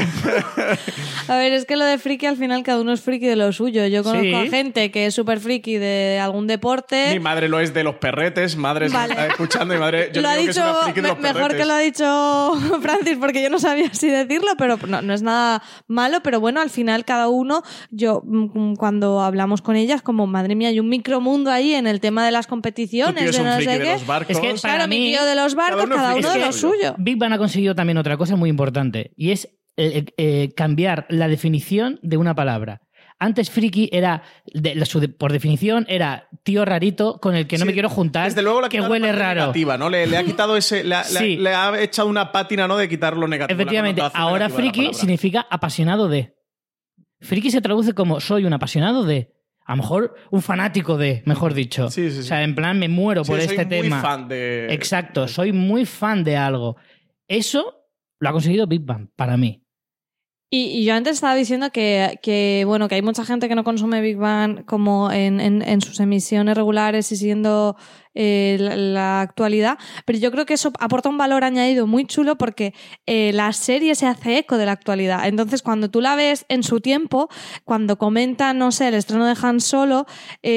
A ver, es que lo de friki, al final cada uno es friki de lo suyo. Yo conozco a gente que es súper friki de algún deporte. Mi madre lo es de los perretes. Madre se está escuchando. Mi madre, yo lo ha digo dicho que es una friki de los perretes. mejor que lo ha dicho Francis, porque yo no sabía si decirlo, pero no es nada malo. Pero bueno, al final cada uno, yo cuando hablamos con ellas, como madre mía, hay un micromundo ahí en el tema de las competiciones, de no sé qué. Los barcos. Es que claro, mi tío de los barcos, cada uno de lo suyo. Big Bang ha conseguido también otra cosa muy importante, y es cambiar la definición de una palabra. Antes friki era, por definición, era tío rarito con el que no me quiero juntar, desde luego que huele raro. Negativa, ¿no? Le ha quitado ese... Le ha echado una pátina, ¿no? De quitar lo negativo. Efectivamente, ahora friki significa apasionado de. Friki se traduce como soy un apasionado de. A lo mejor un fanático de, mejor dicho. Sí. O sea, en plan, me muero por este tema. Soy muy fan de... Exacto, soy muy fan de algo. Eso lo ha conseguido Big Bang, para mí. Y yo antes estaba diciendo que bueno, que hay mucha gente que no consume Big Bang como en sus emisiones regulares y siguiendo la actualidad, pero yo creo que eso aporta un valor añadido muy chulo porque la serie se hace eco de la actualidad. Entonces, cuando tú la ves en su tiempo, cuando comentan, no sé, el estreno de Han Solo,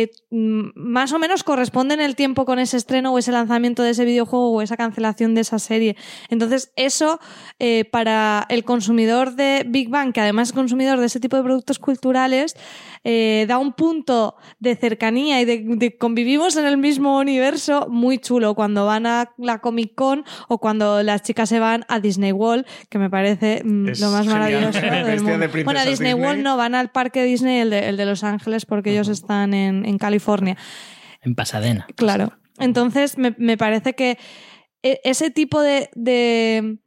más o menos corresponde en el tiempo con ese estreno o ese lanzamiento de ese videojuego o esa cancelación de esa serie. Entonces, eso para el consumidor de Big Bang, que además es consumidor de ese tipo de productos culturales, da un punto de cercanía y de convivimos en el mismo universo muy chulo cuando van a la Comic Con o cuando las chicas se van a Disney World, que me parece lo más maravilloso del mundo. Bueno, a Disney World no, van al parque Disney, el de Los Ángeles, porque ellos están en California. En Pasadena. Claro. Entonces me parece que ese tipo de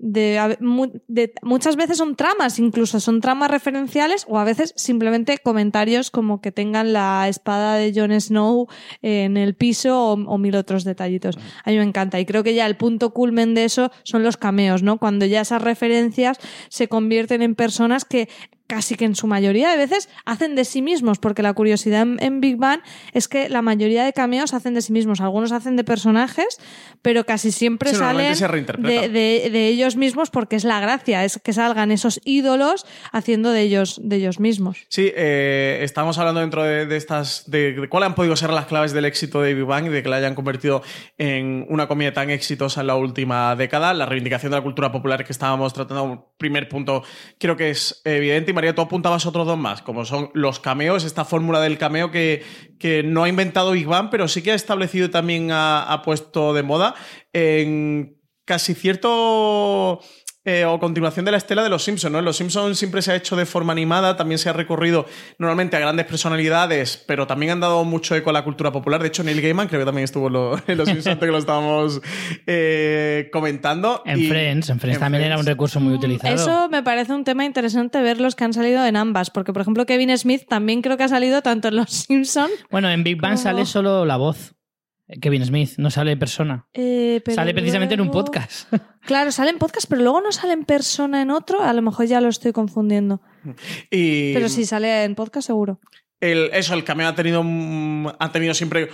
muchas veces son tramas, incluso son tramas referenciales, o a veces simplemente comentarios como que tengan la espada de Jon Snow en el piso o mil otros detallitos. A mí me encanta, y creo que ya el punto culmen de eso son los cameos, ¿no? Cuando ya esas referencias se convierten en personas que casi que en su mayoría de veces hacen de sí mismos, porque la curiosidad en Big Bang es que la mayoría de cameos hacen de sí mismos. Algunos hacen de personajes, pero casi siempre salen de ellos mismos, porque es la gracia, es que salgan esos ídolos haciendo de ellos mismos. Sí, estamos hablando dentro de estas... de cuáles han podido ser las claves del éxito de Big Bang y de que la hayan convertido en una comedia tan exitosa en la última década. La reivindicación de la cultura popular que estábamos tratando, primer punto, creo que es evidente. Y María, tú apuntabas otros dos más, como son los cameos, esta fórmula del cameo que no ha inventado Big Bang, pero sí que ha establecido y también ha puesto de moda en casi cierto... o continuación de la estela de Los Simpsons, ¿no? En Los Simpsons siempre se ha hecho de forma animada, también se ha recurrido normalmente a grandes personalidades, pero también han dado mucho eco a la cultura popular. De hecho, Neil Gaiman creo que también estuvo en Los Simpsons, que lo estábamos comentando. En Friends también era un recurso muy utilizado. Eso me parece un tema interesante, ver los que han salido en ambas, porque por ejemplo Kevin Smith también creo que ha salido tanto en Los Simpsons. Bueno, en Big Bang sale solo la voz. Kevin Smith, no sale persona. Sale precisamente en un podcast. Claro, sale en podcast, pero luego no sale en persona en otro. A lo mejor ya lo estoy confundiendo. Pero sí, sale en podcast seguro. el cameo ha tenido siempre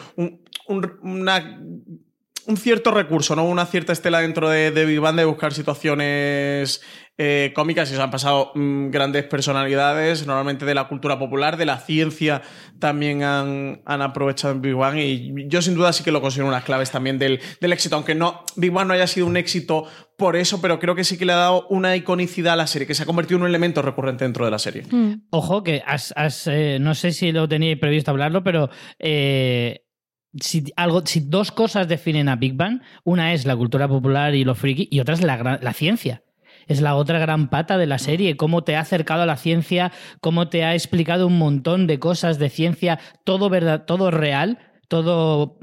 un cierto recurso, ¿no? Una cierta estela dentro de Big Bang de buscar situaciones cómicas, y se han pasado grandes personalidades, normalmente de la cultura popular, de la ciencia también han aprovechado en Big Bang, y yo sin duda sí que lo considero unas claves también del éxito, aunque Big Bang no haya sido un éxito por eso, pero creo que sí que le ha dado una iconicidad a la serie, que se ha convertido en un elemento recurrente dentro de la serie. Ojo, que no sé si lo teníais previsto hablarlo, pero si dos cosas definen a Big Bang, una es la cultura popular y lo friki, y otra es la ciencia. Es la otra gran pata de la serie, cómo te ha acercado a la ciencia, cómo te ha explicado un montón de cosas de ciencia, todo verdad, todo real. Todo,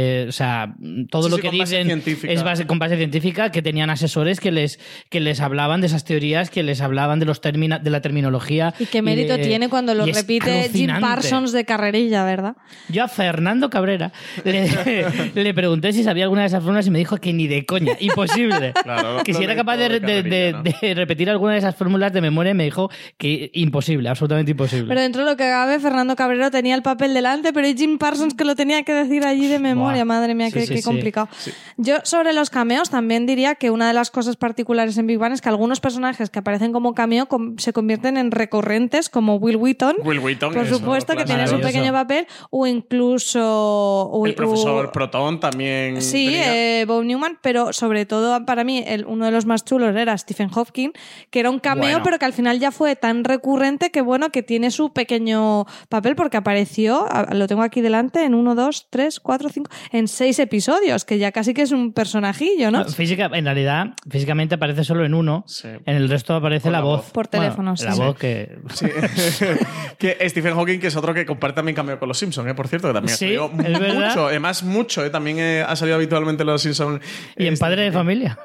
todo lo que dicen es con base científica, que tenían asesores que les hablaban de esas teorías, que les hablaban de la terminología. Y qué mérito tiene cuando lo repite Jim Parsons de carrerilla, ¿verdad? Yo a Fernando Cabrera le pregunté si sabía alguna de esas fórmulas y me dijo que ni de coña, imposible. Claro, que si era capaz de repetir alguna de esas fórmulas de memoria, me dijo que imposible, absolutamente imposible. Pero dentro de lo que cabe, Fernando Cabrera tenía el papel delante, pero Jim Parsons que lo tenía que decir allí de memoria. Buah. Madre mía, qué complicado. Sí. Yo sobre los cameos también diría que una de las cosas particulares en Big Bang es que algunos personajes que aparecen como cameo se convierten en recurrentes, como Will Wheaton, por supuesto, que tiene su pequeño papel, o incluso el profesor Proton también. Sí, Bob Newman, pero sobre todo para mí uno de los más chulos era Stephen Hawking, que era un cameo, pero que al final ya fue tan recurrente que tiene su pequeño papel, porque apareció, lo tengo aquí delante, en 1, 2, 3, 4, 5, en 6 episodios, que ya casi que es un personajillo, ¿no? En realidad, físicamente aparece solo en uno, en el resto aparece la voz. Por teléfono, La voz que... Sí. Que Stephen Hawking, que es otro que comparte también cameo con los Simpsons, por cierto, que también ha salido mucho, además mucho, también ha salido habitualmente en los Simpsons. Y en Padre de Familia.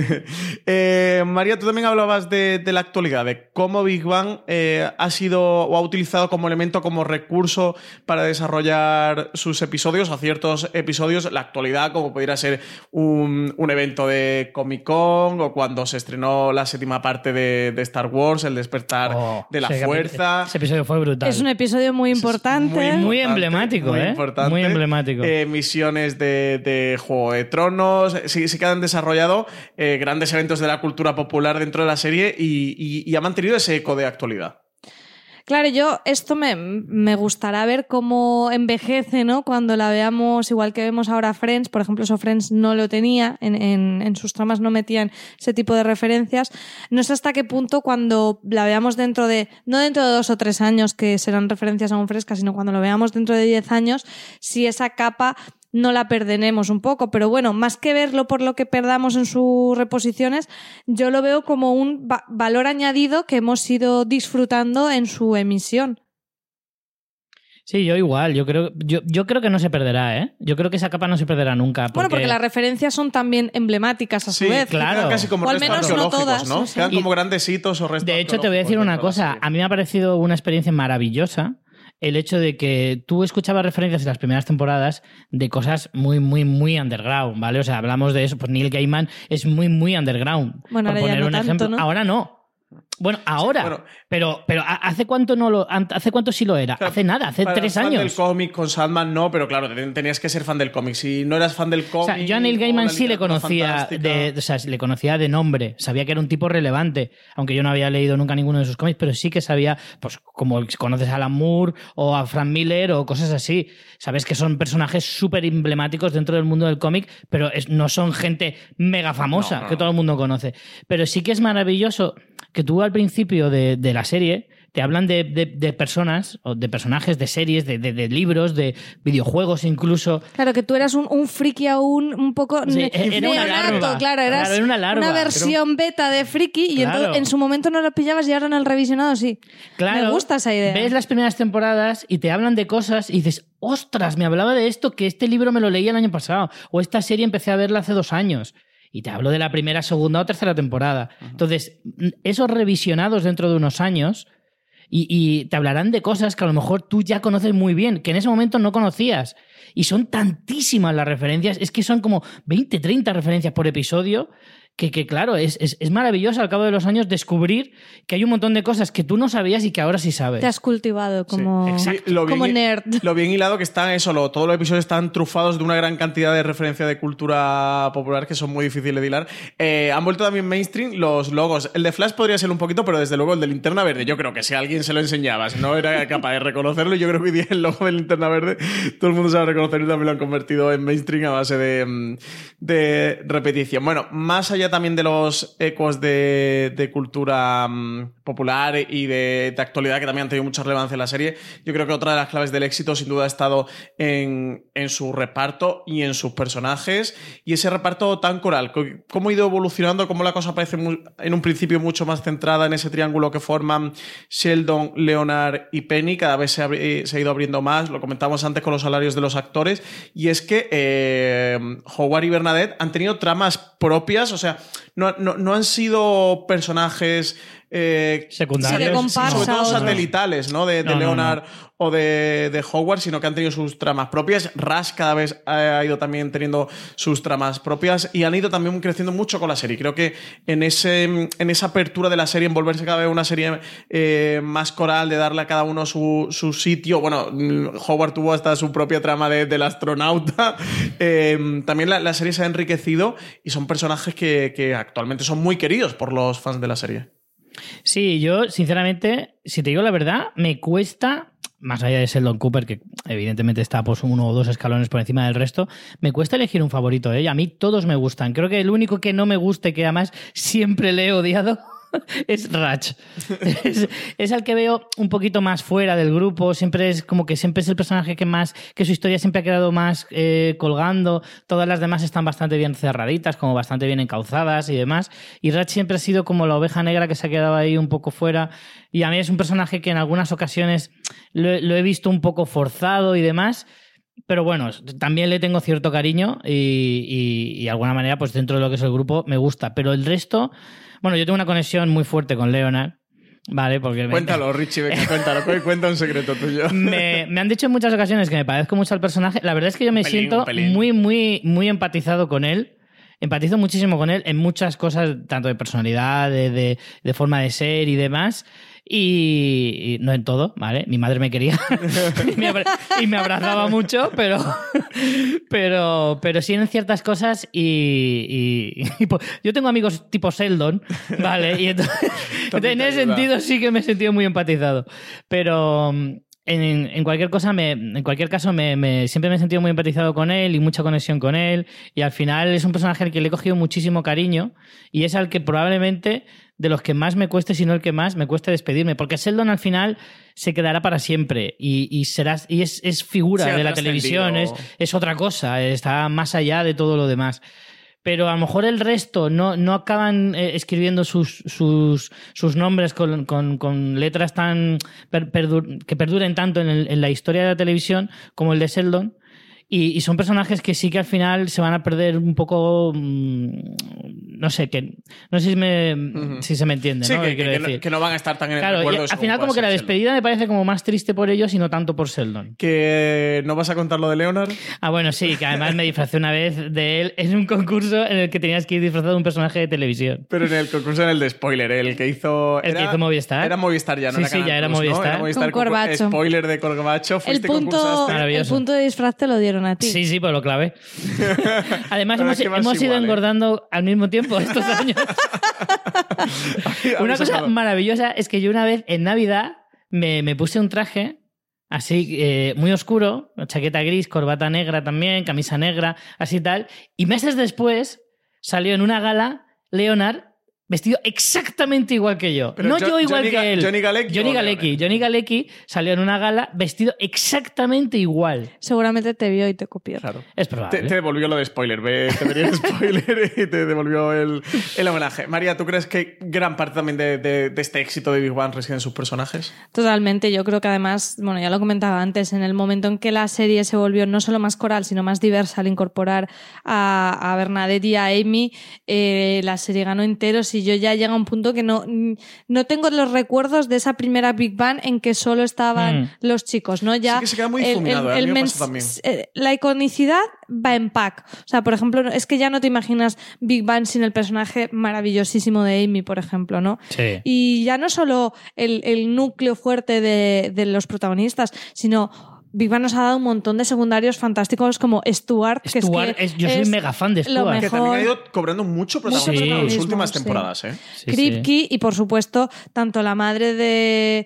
María, tú también hablabas de la actualidad, de cómo Big Bang ha sido o ha utilizado como elemento, como recurso para desarrollar sus episodios, a ciertos episodios, la actualidad, como pudiera ser un evento de Comic Con, o cuando se estrenó la 7ª parte de Star Wars, El despertar de la fuerza. Ese episodio fue brutal. Es un episodio muy importante. Muy emblemático, muy importante. Muy emblemático. Misiones de Juego de Tronos. Sí que han desarrollado grandes eventos de la cultura popular dentro de la serie, y ha mantenido ese eco de actualidad. Claro, esto me gustará ver cómo envejece, ¿no? Cuando la veamos, igual que vemos ahora Friends, por ejemplo, eso Friends no lo tenía, en sus tramas no metían ese tipo de referencias. No sé hasta qué punto cuando la veamos no dentro de 2 o 3 años, que serán referencias aún frescas, sino cuando lo veamos dentro de 10 años, si esa capa no la perdenemos un poco, pero bueno, más que verlo por lo que perdamos en sus reposiciones, yo lo veo como un valor añadido que hemos ido disfrutando en su emisión. Sí, yo igual, yo creo que no se perderá, ¿eh? Yo creo que esa capa no se perderá nunca. Porque las referencias son también emblemáticas a su vez. Claro. Casi como o al menos no todas, ¿no? Quedan como grandes hitos o restos. De hecho, te voy a decir una cosa, a mí me ha parecido una experiencia maravillosa el hecho de que tú escuchabas referencias en las primeras temporadas de cosas muy, muy, muy underground, ¿vale? O sea, hablamos de eso, pues Neil Gaiman es muy, muy underground. Bueno, ahora ya no tanto, ejemplo. ¿No? Ahora no. Bueno, ahora, pero ¿hace cuánto ¿hace cuánto sí lo era? Claro, hace nada, hace 3 años. Fan del cómic con Sandman no, pero claro, tenías que ser fan del cómic. Si no eras fan del cómic... O sea, yo a Neil Gaiman sí le conocía le conocía de nombre, sabía que era un tipo relevante, aunque yo no había leído nunca ninguno de sus cómics, pero sí que sabía, pues como conoces a Alan Moore o a Frank Miller o cosas así. Sabes que son personajes súper emblemáticos dentro del mundo del cómic, pero no son gente mega famosa que todo el mundo conoce. Pero sí que es maravilloso que tú al principio de la serie te hablan de personas, o de personajes, de series, de libros, de videojuegos incluso. Claro, que tú eras un friki aún un poco neonato, claro, eras una versión beta de friki y entonces en su momento no lo pillabas y ahora en el revisionado sí. Claro, me gusta esa idea. Ves las primeras temporadas y te hablan de cosas y dices, ostras, me hablaba de esto, que este libro me lo leí el año pasado, o esta serie empecé a verla hace 2 años. Y te hablo de la primera, segunda o tercera temporada. Entonces, esos revisionados dentro de unos años y te hablarán de cosas que a lo mejor tú ya conoces muy bien, que en ese momento no conocías. Y son tantísimas las referencias, es que son como 20, 30 referencias por episodio, que claro, es maravilloso al cabo de los años descubrir que hay un montón de cosas que tú no sabías y que ahora sí sabes. Te has cultivado como, como nerd. Lo bien hilado que están todos los episodios están trufados de una gran cantidad de referencias de cultura popular que son muy difíciles de hilar. Han vuelto también mainstream los logos. El de Flash podría ser un poquito, pero desde luego el de Linterna Verde, yo creo que si alguien se lo enseñaba, si no era capaz de reconocerlo, yo creo que hoy día el logo de Linterna Verde todo el mundo sabe reconocerlo y también lo han convertido en mainstream a base de repetición. Bueno, más allá también de los ecos de cultura popular y de actualidad que también han tenido mucha relevancia en la serie, yo creo que otra de las claves del éxito sin duda ha estado en su reparto y en sus personajes, y ese reparto tan coral, cómo ha ido evolucionando, cómo la cosa parece en un principio mucho más centrada en ese triángulo que forman Sheldon, Leonard y Penny. Cada vez se ha ido abriendo más, lo comentamos antes con los salarios de los actores, y es que Howard y Bernadette han tenido tramas propias, o sea, no han sido personajes secundarios, sobre todo satelitales, ¿no? De Leonard o de Howard, sino que han tenido sus tramas propias. Rush cada vez ha ido también teniendo sus tramas propias y han ido también creciendo mucho con la serie. Creo que en esa apertura de la serie, en volverse cada vez una serie más coral, de darle a cada uno su sitio. Bueno, Howard tuvo hasta su propia trama del astronauta. También la serie se ha enriquecido y son personajes que actualmente son muy queridos por los fans de la serie. Sí, yo sinceramente, si te digo la verdad, me cuesta, más allá de Sheldon Cooper, que evidentemente está pues 1 o 2 escalones por encima del resto, me cuesta elegir un favorito, ¿eh? A mí todos me gustan. Creo que el único que no me gusta y que además siempre le he odiado es Raj. Es al que veo un poquito más fuera del grupo. Siempre es el personaje que su historia siempre ha quedado más colgando. Todas las demás están bastante bien cerraditas, como bastante bien encauzadas y demás. Y Raj siempre ha sido como la oveja negra que se ha quedado ahí un poco fuera. Y a mí es un personaje que en algunas ocasiones lo he visto un poco forzado y demás. Pero bueno, también le tengo cierto cariño y de alguna manera, pues dentro de lo que es el grupo, me gusta. Pero el resto... Bueno, yo tengo una conexión muy fuerte con Leonard, ¿vale? Porque cuéntalo, Richie, venga, cuéntalo. Cuenta un secreto tuyo. Me han dicho en muchas ocasiones que me parezco mucho al personaje. La verdad es que yo me siento muy, muy, muy empatizado con él. Empatizo muchísimo con él en muchas cosas, tanto de personalidad, de forma de ser y demás. Y no en todo, ¿vale? Mi madre me quería y me abrazaba mucho, pero sí en ciertas cosas y yo tengo amigos tipo Sheldon, ¿vale? Y entonces en ese sentido sí que me he sentido muy empatizado. Pero en cualquier caso siempre me he sentido muy empatizado con él y mucha conexión con él, y al final es un personaje al que le he cogido muchísimo cariño y es al que probablemente de los que más me cueste, si no el que más me cueste despedirme, porque Sheldon al final se quedará para siempre y es figura de la televisión, es otra cosa, está más allá de todo lo demás. Pero a lo mejor el resto no acaban escribiendo sus nombres con letras tan que perduren tanto en la historia de la televisión como el de Sheldon. Y son personajes que sí que al final se van a perder un poco, no sé si se me entiende, sí, ¿no? Que no van a estar tan en el recuerdo. Al final como que la despedida me parece como más triste por ellos y no tanto por Sheldon. ¿Que no vas a contar lo de Leonard? Ah, bueno, sí, que además me disfracé una vez de él en un concurso en el que tenías que ir disfrazado de un personaje de televisión. Pero en el concurso, en el de spoiler, el que hizo... que hizo Movistar. Era Movistar ya, ¿no? Sí, ya era Movistar. ¿no? Era Movistar con Corbacho. Spoiler de Corbacho. El punto de disfraz te lo dieron a ti. Sí, pues lo clavé. Además hemos ido engordando al mismo tiempo estos años. Una cosa maravillosa es que yo una vez en Navidad me puse un traje así muy oscuro, chaqueta gris, corbata negra también, camisa negra, así tal, y meses después salió en una gala Leonard vestido exactamente igual que yo. Pero no yo igual que él. Johnny Galecki salió en una gala vestido exactamente igual. Seguramente te vio y te copió. Claro. Es probable. Te devolvió lo de spoiler. Te venía el spoiler y te devolvió el homenaje. María, ¿tú crees que gran parte también de este éxito de Big Bang reside en sus personajes? Totalmente. Yo creo que además, bueno, ya lo comentaba antes, en el momento en que la serie se volvió no solo más coral, sino más diversa al incorporar a Bernadette y a Amy, la serie ganó enteros y si yo ya llega a un punto que no tengo los recuerdos de esa primera Big Bang en que solo estaban los chicos, ¿no? Ya sí que se queda muy difuminado, a mí me pasa también. La iconicidad va en pack. O sea, por ejemplo, es que ya no te imaginas Big Bang sin el personaje maravillosísimo de Amy, por ejemplo, ¿no? Sí. Y ya no solo el núcleo fuerte de los protagonistas, sino Big Bang nos ha dado un montón de secundarios fantásticos como Stuart, que yo soy mega fan de Stuart. Que también ha ido cobrando mucho protagonismo en las últimas temporadas. Kripke y, por supuesto, tanto la madre de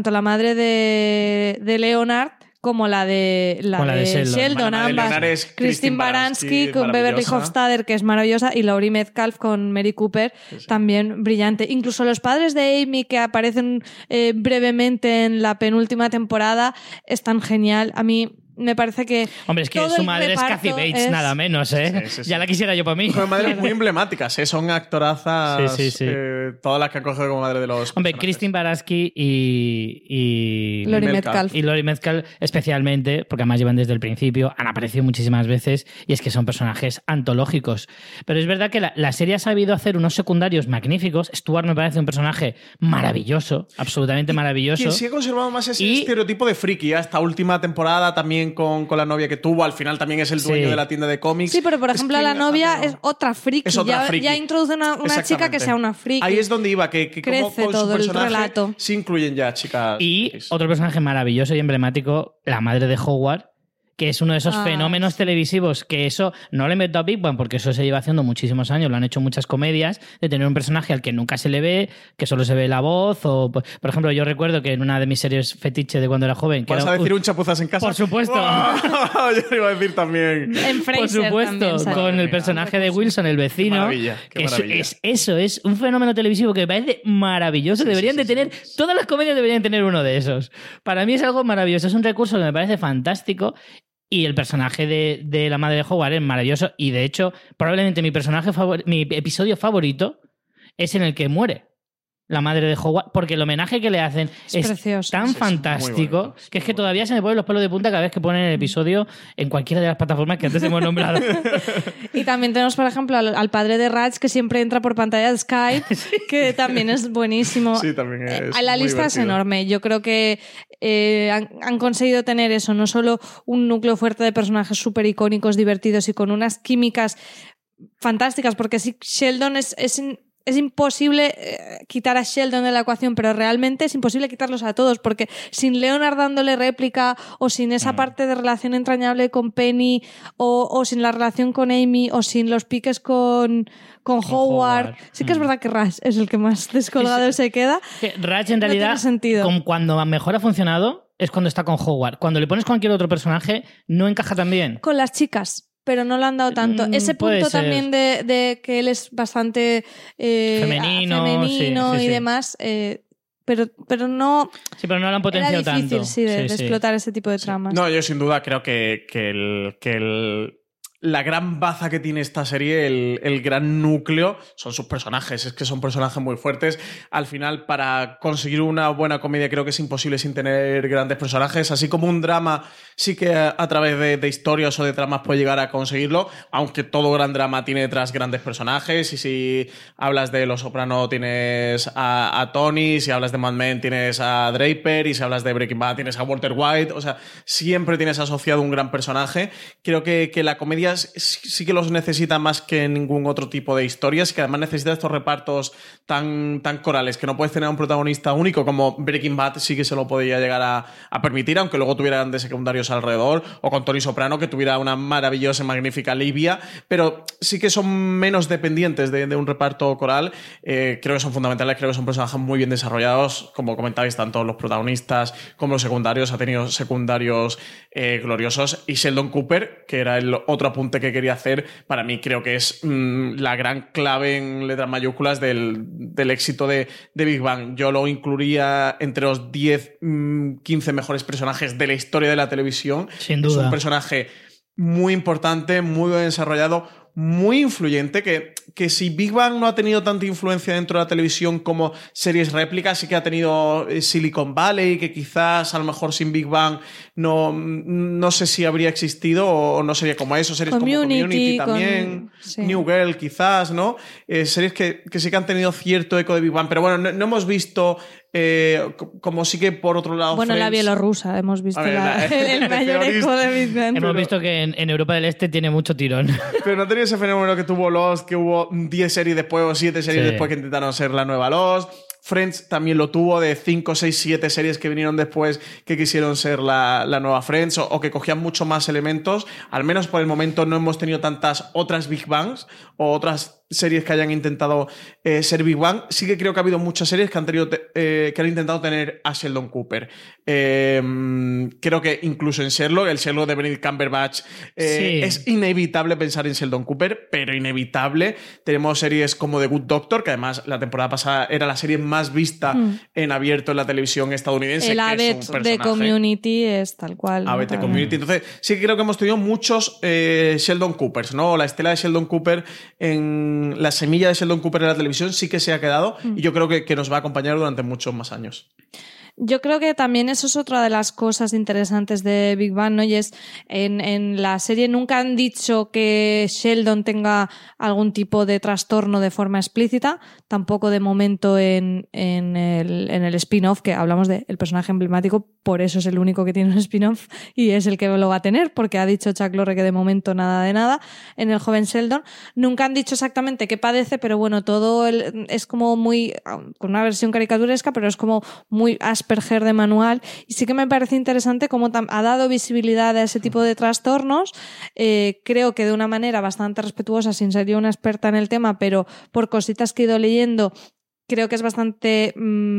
Leonard como la de Sheldon, ambas. Christine Baranski con Beverly Hofstadter, que es maravillosa, y Laurie Metcalf con Mary Cooper, también brillante. Incluso los padres de Amy, que aparecen brevemente en la penúltima temporada, están genial. A mí me parece que... Hombre, es que su madre es Kathy Bates, nada menos, ¿eh? Sí. Ya la quisiera yo para mí. Son madres muy emblemáticas, ¿eh? Son actorazas, todas las que han cogido como madre de los... Hombre, Christine Baranski y Laurie Metcalf. Y Laurie Metcalf especialmente, porque además llevan desde el principio, han aparecido muchísimas veces, y es que son personajes antológicos. Pero es verdad que la serie ha sabido hacer unos secundarios magníficos. Stuart me parece un personaje maravilloso, absolutamente maravilloso. Y sí ha conservado más ese estereotipo de friki. Esta última temporada también con la novia que tuvo, al final también es el dueño de la tienda de cómics. Sí, pero por ejemplo la novia es otra friki. Es otra friki. Ya introduce una chica que sea una friki. Ahí es donde iba, que crece como todo su personaje el relato. se incluyen ya chicas. Y otro personaje maravilloso y emblemático, la madre de Howard, que es uno de esos fenómenos televisivos, que eso no le meto a Big Bang porque eso se lleva haciendo muchísimos años, lo han hecho muchas comedias, de tener un personaje al que nunca se le ve, que solo se ve la voz, o por ejemplo yo recuerdo que en una de mis series fetiche de cuando era joven... ¿Vas a decir un chapuzas en casa? Por supuesto. Yo lo iba a decir también. En Frasier, por supuesto, con el personaje de Wilson, el vecino. Qué maravilla, qué maravilla. Eso es un fenómeno televisivo que me parece maravilloso. Deberían de tener, todas las comedias deberían tener uno de esos. Para mí es algo maravilloso, es un recurso que me parece fantástico. Y el personaje de la madre de Howard es maravilloso. Y de hecho, probablemente mi episodio favorito es en el que muere la madre de Howard, porque el homenaje que le hacen es precioso. tan fantástico que es que todavía se me ponen los pelos de punta cada vez que ponen el episodio en cualquiera de las plataformas que antes hemos nombrado. Y también tenemos, por ejemplo, al padre de Raj, que siempre entra por pantalla de Skype, que también es buenísimo. Sí, también es la lista es enorme. Yo creo que han conseguido tener eso, no solo un núcleo fuerte de personajes súper icónicos, divertidos y con unas químicas fantásticas, porque sí, Sheldon es imposible quitar a Sheldon de la ecuación, pero realmente es imposible quitarlos a todos, porque sin Leonard dándole réplica, o sin esa parte de relación entrañable con Penny, o sin la relación con Amy, o sin los piques con Howard. Sí que es verdad que Raj es el que más descolgado se queda. Raj en realidad, cuando mejor ha funcionado, es cuando está con Howard. Cuando le pones cualquier otro personaje, no encaja tan bien. Con las chicas. Pero no lo han dado tanto. Ese punto también de que él es bastante femenino y demás, pero no... Sí, pero no lo han potenciado tanto. Era difícil, tanto. De explotar ese tipo de tramas. No, yo sin duda creo que la gran baza que tiene esta serie, el gran núcleo, son sus personajes. Es que son personajes muy fuertes. Al final, para conseguir una buena comedia creo que es imposible sin tener grandes personajes. Así como un drama sí que a través de historias o de tramas puede llegar a conseguirlo, aunque todo gran drama tiene detrás grandes personajes. Y si hablas de Los Soprano tienes a Tony, si hablas de Mad Men tienes a Draper, y si hablas de Breaking Bad tienes a Walter White. O sea, siempre tienes asociado un gran personaje. Creo que la comedia sí que los necesita más que ningún otro tipo de historias, que además necesita estos repartos tan corales, que no puedes tener un protagonista único, como Breaking Bad sí que se lo podía llegar a permitir, aunque luego tuvieran de secundarios alrededor, o con Tony Soprano, que tuviera una maravillosa y magnífica Livia, pero sí que son menos dependientes de un reparto coral. Creo que son fundamentales, creo que son personajes muy bien desarrollados, como comentabais, tanto los protagonistas como los secundarios. Ha tenido secundarios gloriosos, y Sheldon Cooper, que era el otro apunte que quería hacer, para mí creo que es la gran clave en letras mayúsculas del éxito de Big Bang. Yo lo incluiría entre los 10, 15 mejores personajes de la historia de la televisión. Sin duda. Es un personaje muy importante, muy bien desarrollado, muy influyente, que si Big Bang no ha tenido tanta influencia dentro de la televisión como series réplicas, sí que ha tenido Silicon Valley, que quizás a lo mejor sin Big Bang no sé si habría existido o no sería como eso, series como Community también, sí. New Girl quizás, ¿no? Series que sí que han tenido cierto eco de Big Bang, pero bueno, no hemos visto como sí que por otro lado bueno, Friends, la bielorrusa hemos visto el mayor eco de Big Bang. Hemos visto que en Europa del Este tiene mucho tirón. Pero no ha tenido ese fenómeno que tuvo Lost, que hubo 10 series después o 7 series después que intentaron ser la nueva Lost. Friends también lo tuvo, de 5, 6, 7 series que vinieron después que quisieron ser la nueva Friends o que cogían mucho más elementos. Al menos por el momento no hemos tenido tantas otras Big Bangs o otras series que hayan intentado ser Big Bang. Sí que creo que ha habido muchas series que han intentado tener a Sheldon Cooper. Creo que incluso en Sherlock, el Sherlock de Benedict Cumberbatch, es inevitable pensar en Sheldon Cooper, pero inevitable. Tenemos series como The Good Doctor, que además la temporada pasada era la serie más vista en abierto en la televisión estadounidense. El Abbott de Community es tal cual. Abbott de Community. Entonces sí que creo que hemos tenido muchos Sheldon Coopers, ¿no? La estela de Sheldon Cooper la semilla de Sheldon Cooper en la televisión sí que se ha quedado y yo creo que nos va a acompañar durante muchos más años. Yo creo que también eso es otra de las cosas interesantes de Big Bang, ¿no? Y es, en la serie nunca han dicho que Sheldon tenga algún tipo de trastorno de forma explícita, tampoco de momento en el spin-off, que hablamos del personaje emblemático, por eso es el único que tiene un spin-off y es el que lo va a tener, porque ha dicho Chuck Lorre que de momento nada de nada. En el joven Sheldon nunca han dicho exactamente qué padece, pero bueno, todo es como muy, con una versión caricaturesca, pero es como muy Asperger de manual, y sí que me parece interesante cómo ha dado visibilidad a ese tipo de trastornos, creo que de una manera bastante respetuosa, sin ser yo una experta en el tema, pero por cositas que he ido leyendo creo que es bastante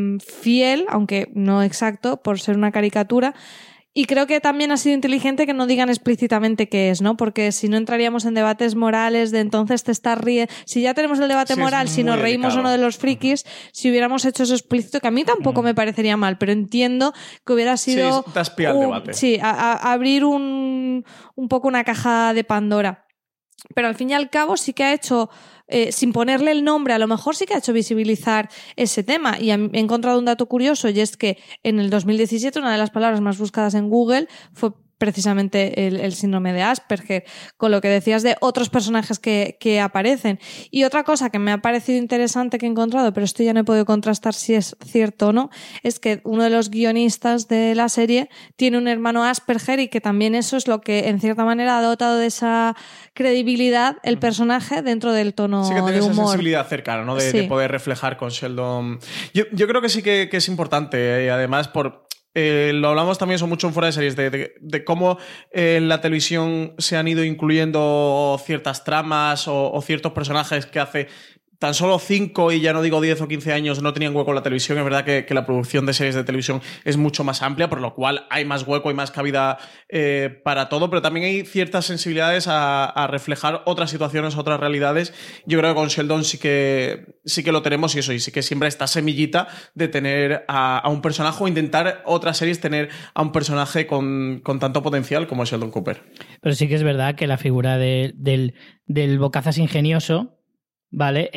fiel, aunque no exacto, por ser una caricatura. Y creo que también ha sido inteligente que no digan explícitamente qué es, ¿no? Porque si no entraríamos en debates morales de entonces te estás riendo. Si ya tenemos el debate moral, si nos reímos o no de los frikis, si hubiéramos hecho eso explícito, que a mí tampoco me parecería mal, pero entiendo que hubiera sido... Sí, te aspira el debate. Sí, abrir un poco una caja de Pandora. Pero al fin y al cabo sí que ha hecho... sin ponerle el nombre, a lo mejor sí que ha hecho visibilizar ese tema. Y he encontrado un dato curioso, y es que en el 2017 una de las palabras más buscadas en Google fue precisamente el síndrome de Asperger, con lo que decías de otros personajes que aparecen. Y otra cosa que me ha parecido interesante que he encontrado, pero esto ya no he podido contrastar si es cierto o no, es que uno de los guionistas de la serie tiene un hermano Asperger, y que también eso es lo que en cierta manera ha dotado de esa credibilidad el personaje dentro del tono sí que tiene de humor. Esa sensibilidad cercana, ¿no? De poder reflejar con Sheldon. Yo creo que sí que es importante, además por... lo hablamos también mucho en Fuera de Series, de cómo en la televisión se han ido incluyendo ciertas tramas o ciertos personajes que hace tan solo 5 y ya no digo 10 o 15 años no tenían hueco en la televisión. Es verdad que la producción de series de televisión es mucho más amplia, por lo cual hay más hueco y más cabida para todo, pero también hay ciertas sensibilidades a reflejar otras situaciones, otras realidades. Yo creo que con Sheldon sí que lo tenemos, y sí que siempre esta semillita de tener a un personaje, o intentar otras series tener a un personaje con tanto potencial como Sheldon Cooper. Pero sí que es verdad que la figura del bocazas ingenioso, ¿vale?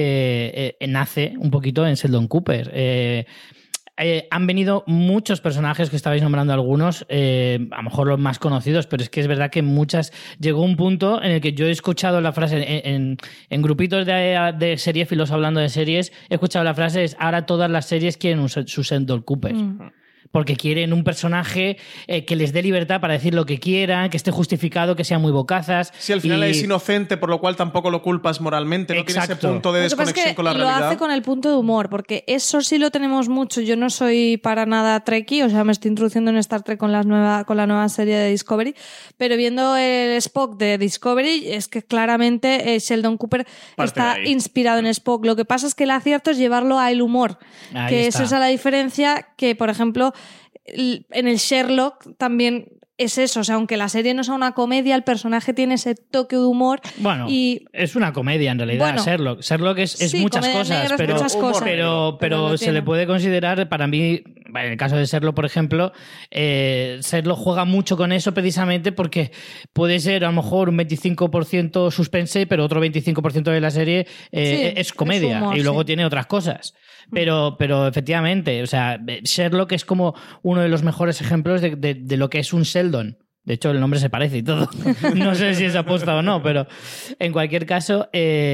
Nace un poquito en Sheldon Cooper. Han venido muchos personajes que estabais nombrando algunos, a lo mejor los más conocidos, pero es que es verdad que llegó un punto en el que yo he escuchado la frase en grupitos de seriéfilos hablando de series, he escuchado la frase, ahora todas las series quieren su Sheldon Cooper. Porque quieren un personaje que les dé libertad para decir lo que quieran, que esté justificado, que sea muy bocazas. Sí, al final es inocente, por lo cual tampoco lo culpas moralmente. No tiene ese punto de desconexión con la realidad. Lo hace con el punto de humor, porque eso sí lo tenemos mucho. Yo no soy para nada trekkie, o sea, me estoy introduciendo en Star Trek con la nueva serie de Discovery, pero viendo el Spock de Discovery, es que claramente Sheldon Cooper está inspirado en Spock. Lo que pasa es que el acierto es llevarlo al humor, que esa es la diferencia que, por ejemplo, en el Sherlock también es eso, o sea, aunque la serie no sea una comedia, el personaje tiene ese toque de humor. Bueno, es una comedia en realidad, Sherlock es muchas cosas, pero se le puede considerar, para mí, En el caso de Sherlock, por ejemplo, Sherlock juega mucho con eso precisamente porque puede ser a lo mejor un 25% suspense, pero otro 25% de la serie es comedia, es humor, y luego tiene otras cosas. Pero efectivamente, o sea, Sherlock es como uno de los mejores ejemplos de lo que es un Sheldon. De hecho, el nombre se parece y todo. No sé si es aposta o no, pero en cualquier caso,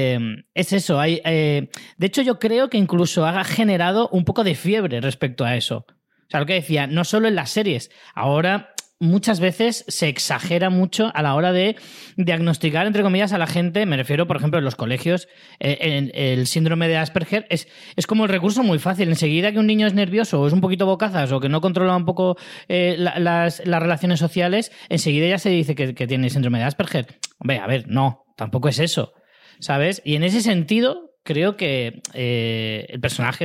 es eso. De hecho, yo creo que incluso ha generado un poco de fiebre respecto a eso. O sea, lo que decía, no solo en las series. Ahora, muchas veces se exagera mucho a la hora de diagnosticar, entre comillas, a la gente. Me refiero, por ejemplo, en los colegios, el síndrome de Asperger es como el recurso muy fácil. Enseguida que un niño es nervioso o es un poquito bocazas o que no controla un poco las relaciones sociales, enseguida ya se dice que tiene síndrome de Asperger. Hombre, a ver, no, tampoco es eso, ¿sabes? Y en ese sentido creo que el personaje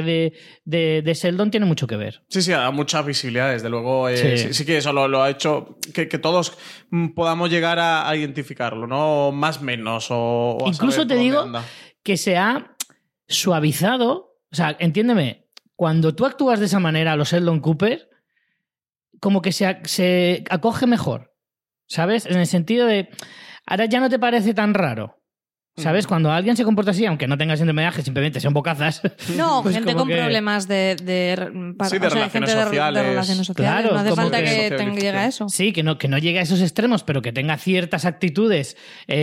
de Sheldon tiene mucho que ver. Sí, da mucha visibilidad, desde luego. Sí que eso lo ha hecho que todos podamos llegar a identificarlo, ¿no? Más o menos. O incluso te digo que se ha suavizado. O sea, entiéndeme, cuando tú actúas de esa manera a los Sheldon Cooper, como que se acoge mejor, ¿sabes? En el sentido de, ahora ya no te parece tan raro. ¿Sabes? Cuando alguien se comporta así, aunque no tenga síndrome de Asperger, simplemente sean bocazas. No, pues gente con problemas de relaciones sociales. Claro, no hace falta que llegue a eso. Sí, que no llegue a esos extremos, pero que tenga ciertas actitudes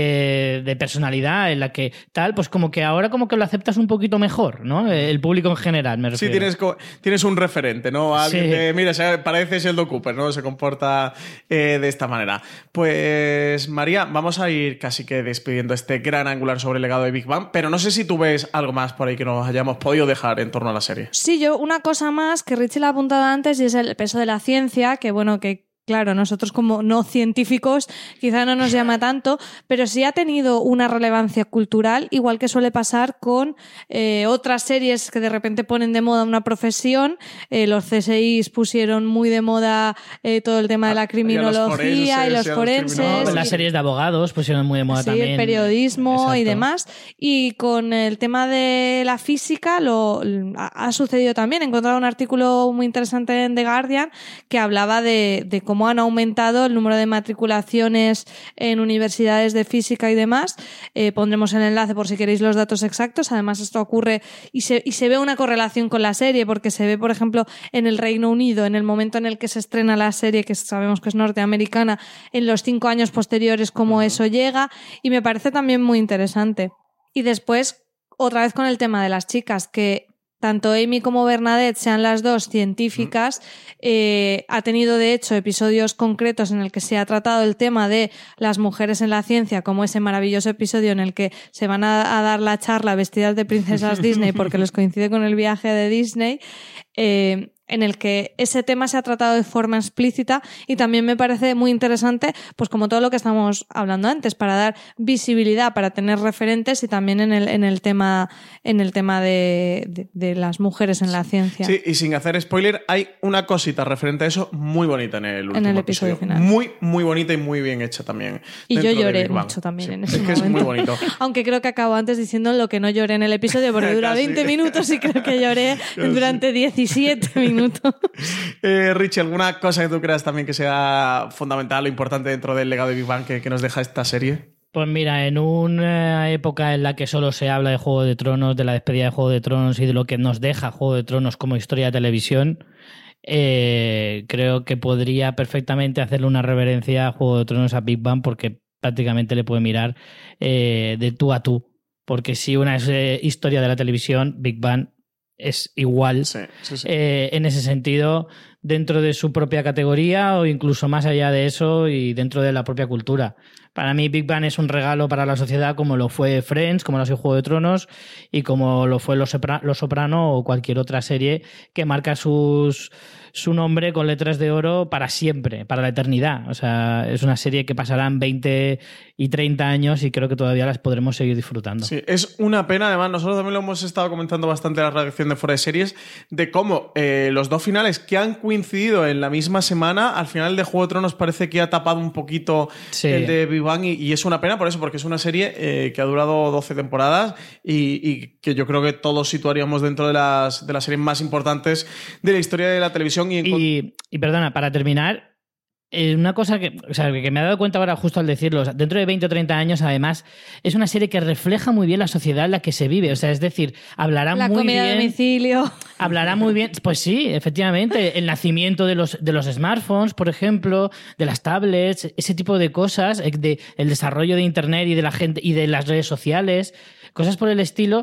de personalidad en la que tal, pues como que ahora como que lo aceptas un poquito mejor, ¿no? El público en general, me refiero. Sí, tienes un referente, ¿no? Alguien que, mira, parece Sheldon Cooper, ¿no? Se comporta de esta manera. Pues, María, vamos a ir casi que despidiendo este gran angular sobre el legado de Big Bang, pero no sé si tú ves algo más por ahí que nos hayamos podido dejar en torno a la serie. Sí, yo una cosa más que Richie la ha apuntado antes y es el peso de la ciencia, que bueno, que claro, nosotros como no científicos quizá no nos llama tanto, pero sí ha tenido una relevancia cultural, igual que suele pasar con otras series que de repente ponen de moda una profesión. Los CSIs pusieron muy de moda todo el tema de la criminología y los forenses. Las series de abogados pusieron muy de moda también. El periodismo. Exacto. Y demás. Y con el tema de la física ha sucedido también. He encontrado un artículo muy interesante en The Guardian que hablaba de cómo han aumentado el número de matriculaciones en universidades de física y demás. Pondremos el enlace por si queréis los datos exactos. Además, esto ocurre y se ve una correlación con la serie, porque se ve, por ejemplo, en el Reino Unido, en el momento en el que se estrena la serie, que sabemos que es norteamericana, en los 5 años posteriores, cómo eso llega, y me parece también muy interesante. Y después, otra vez con el tema de las chicas, que tanto Amy como Bernadette, sean las dos científicas, ha tenido de hecho episodios concretos en el que se ha tratado el tema de las mujeres en la ciencia, como ese maravilloso episodio en el que se van a dar la charla vestidas de princesas Disney porque les coincide con el viaje de Disney, en el que ese tema se ha tratado de forma explícita, y también me parece muy interesante, pues como todo lo que estamos hablando antes, para dar visibilidad, para tener referentes, y también en el tema de las mujeres en la ciencia. Sí, y sin hacer spoiler, hay una cosita referente a eso muy bonita en el último episodio final. Muy, muy bonita y muy bien hecha también. Y yo lloré mucho también en ese momento. Es muy bonito. Aunque creo que acabo antes diciendo lo que no lloré en el episodio, porque dura 20 minutos y creo que lloré durante 17 minutos. Richie, ¿alguna cosa que tú creas también que sea fundamental o importante dentro del legado de Big Bang que nos deja esta serie? Pues mira, en una época en la que solo se habla de Juego de Tronos, de la despedida de Juego de Tronos y de lo que nos deja Juego de Tronos como historia de televisión, creo que podría perfectamente hacerle una reverencia a Juego de Tronos a Big Bang, porque prácticamente le puede mirar de tú a tú. Porque si una es historia de la televisión, Big Bang es igual. Sí. En ese sentido, dentro de su propia categoría o incluso más allá de eso y dentro de la propia cultura. Para mí Big Bang es un regalo para la sociedad, como lo fue Friends, como lo ha sido Juego de Tronos y como lo fue Los Soprano o cualquier otra serie que marca su nombre con letras de oro para siempre, para la eternidad. O sea, es una serie que pasarán 20 y 30 años y creo que todavía las podremos seguir disfrutando. Sí, es una pena. Además, nosotros también lo hemos estado comentando bastante en la redacción de Fuera de Series, de cómo los dos finales que han coincidido en la misma semana, al final de Juego de Tronos parece que ha tapado un poquito el de Big Big Bang y es una pena por eso, porque es una serie que ha durado 12 temporadas y que yo creo que todos situaríamos dentro de las series más importantes de la historia de la televisión. Y perdona, para terminar, una cosa que me he dado cuenta ahora justo al decirlo, o sea, dentro de 20 o 30 años, además, es una serie que refleja muy bien la sociedad en la que se vive. O sea, es decir, hablará muy bien... La comida a domicilio. Hablará muy bien... Pues sí, efectivamente. El nacimiento de los smartphones, por ejemplo, de las tablets, ese tipo de cosas, el desarrollo de Internet y de la gente y de las redes sociales... Cosas por el estilo,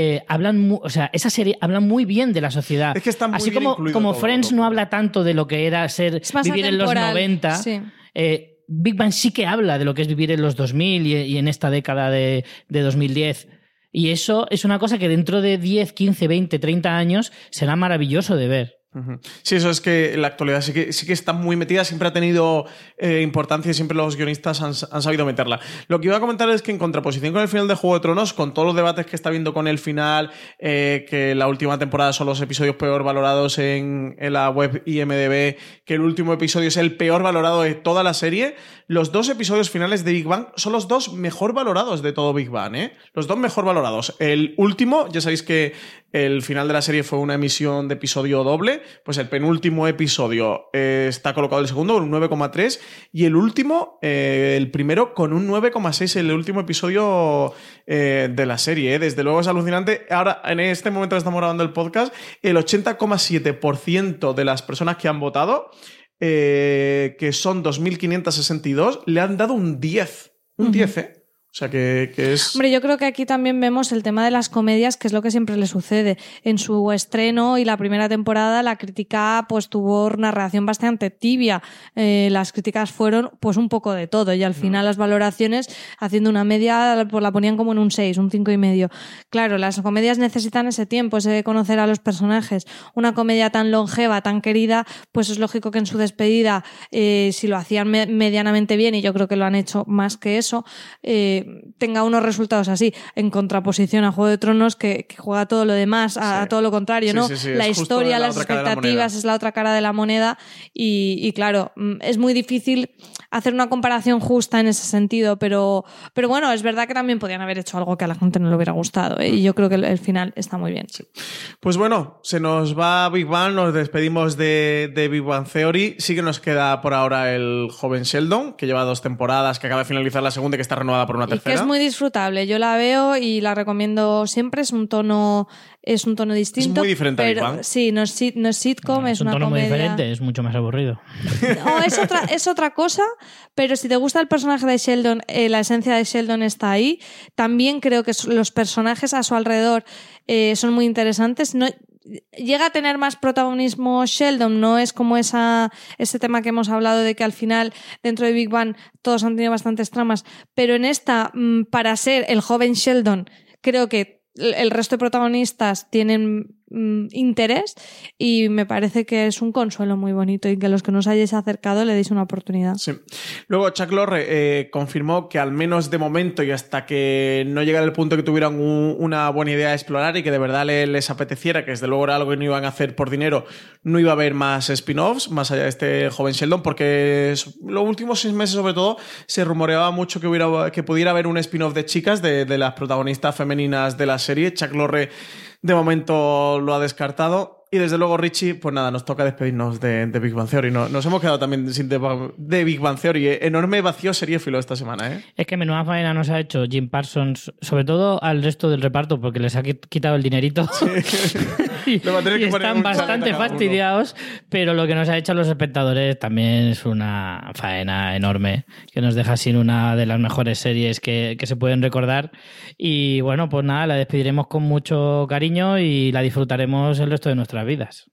esa serie habla muy bien de la sociedad. Es que está muy así bien como Friends todo. No habla tanto de lo que era vivir en los 90. Sí. Big Bang sí que habla de lo que es vivir en los 2000 y en esta década de 2010. Y eso es una cosa que dentro de 10, 15, 20, 30 años será maravilloso de ver. Sí, eso es que en la actualidad sí que está muy metida, siempre ha tenido importancia y siempre los guionistas han sabido meterla. Lo que iba a comentar es que en contraposición con el final de Juego de Tronos, con todos los debates que está habiendo con el final, que la última temporada son los episodios peor valorados en la web IMDb, que el último episodio es el peor valorado de toda la serie, los 2 episodios finales de Big Bang son los 2 mejor valorados de todo Big Bang, ¿eh? Los 2 mejor valorados. El último, ya sabéis que el final de la serie fue una emisión de episodio doble, pues el penúltimo episodio está colocado el segundo con un 9,3 y el último, el primero, con un 9,6, el último episodio de la serie. Desde luego es alucinante. Ahora, en este momento que estamos grabando el podcast, el 80,7% de las personas que han votado, que son 2.562, le han dado un 10. Un 10, ¿eh? O sea, que es... Hombre, yo creo que aquí también vemos el tema de las comedias, que es lo que siempre le sucede. En su estreno y la primera temporada, la crítica pues tuvo una reacción bastante tibia. Las críticas fueron pues un poco de todo y al final las valoraciones, haciendo una media, pues la ponían como en un 6, un 5,5. Claro, las comedias necesitan ese tiempo, ese de conocer a los personajes. Una comedia tan longeva, tan querida, pues es lógico que en su despedida, si lo hacían medianamente bien, y yo creo que lo han hecho más que eso, tenga unos resultados así, en contraposición a Juego de Tronos, que juega todo lo demás, a todo lo contrario, ¿no? Sí, la historia, las expectativas es la otra cara de la moneda y claro, es muy difícil hacer una comparación justa en ese sentido, pero bueno, es verdad que también podían haber hecho algo que a la gente no le hubiera gustado, ¿eh? Y yo creo que el final está muy bien. Sí. Pues bueno, se nos va Big Bang, nos despedimos de Big Bang Theory. Sí que nos queda por ahora el joven Sheldon, que lleva 2 temporadas, que acaba de finalizar la segunda y que está renovada por una tercera. Que es muy disfrutable, yo la veo y la recomiendo siempre, es un tono distinto. Es muy diferente pero, a Big Bang. Sí, no es sitcom, es una un tono comedia. muy diferente, es mucho más aburrido. No, es otra cosa, pero si te gusta el personaje de Sheldon, la esencia de Sheldon está ahí. También creo que los personajes a su alrededor son muy interesantes. No llega a tener más protagonismo Sheldon, no es como ese tema que hemos hablado de que al final dentro de Big Bang todos han tenido bastantes tramas, pero en esta, para ser el joven Sheldon, creo que el resto de protagonistas tienen interés y me parece que es un consuelo muy bonito y que los que no os hayáis acercado le deis una oportunidad. Sí. Luego Chuck Lorre confirmó que al menos de momento y hasta que no llegara el punto que tuvieran una buena idea de explorar y que de verdad les apeteciera, que desde luego era algo que no iban a hacer por dinero, no iba a haber más spin-offs más allá de este joven Sheldon, porque los últimos 6 meses sobre todo se rumoreaba mucho que pudiera haber un spin-off de chicas, de las protagonistas femeninas de la serie. Chuck Lorre de momento lo ha descartado. Y desde luego, Richie, pues nada, nos toca despedirnos de Big Bang Theory. Nos hemos quedado también sin de Big Bang Theory. Enorme vacío seriéfilo esta semana, ¿eh? Es que menuda faena nos ha hecho Jim Parsons, sobre todo al resto del reparto, porque les ha quitado el dinerito. Sí. y están bastante fastidiados, pero lo que nos ha hecho a los espectadores también es una faena enorme, que nos deja sin una de las mejores series que se pueden recordar. Y bueno, pues nada, la despediremos con mucho cariño y la disfrutaremos el resto de nuestras vidas.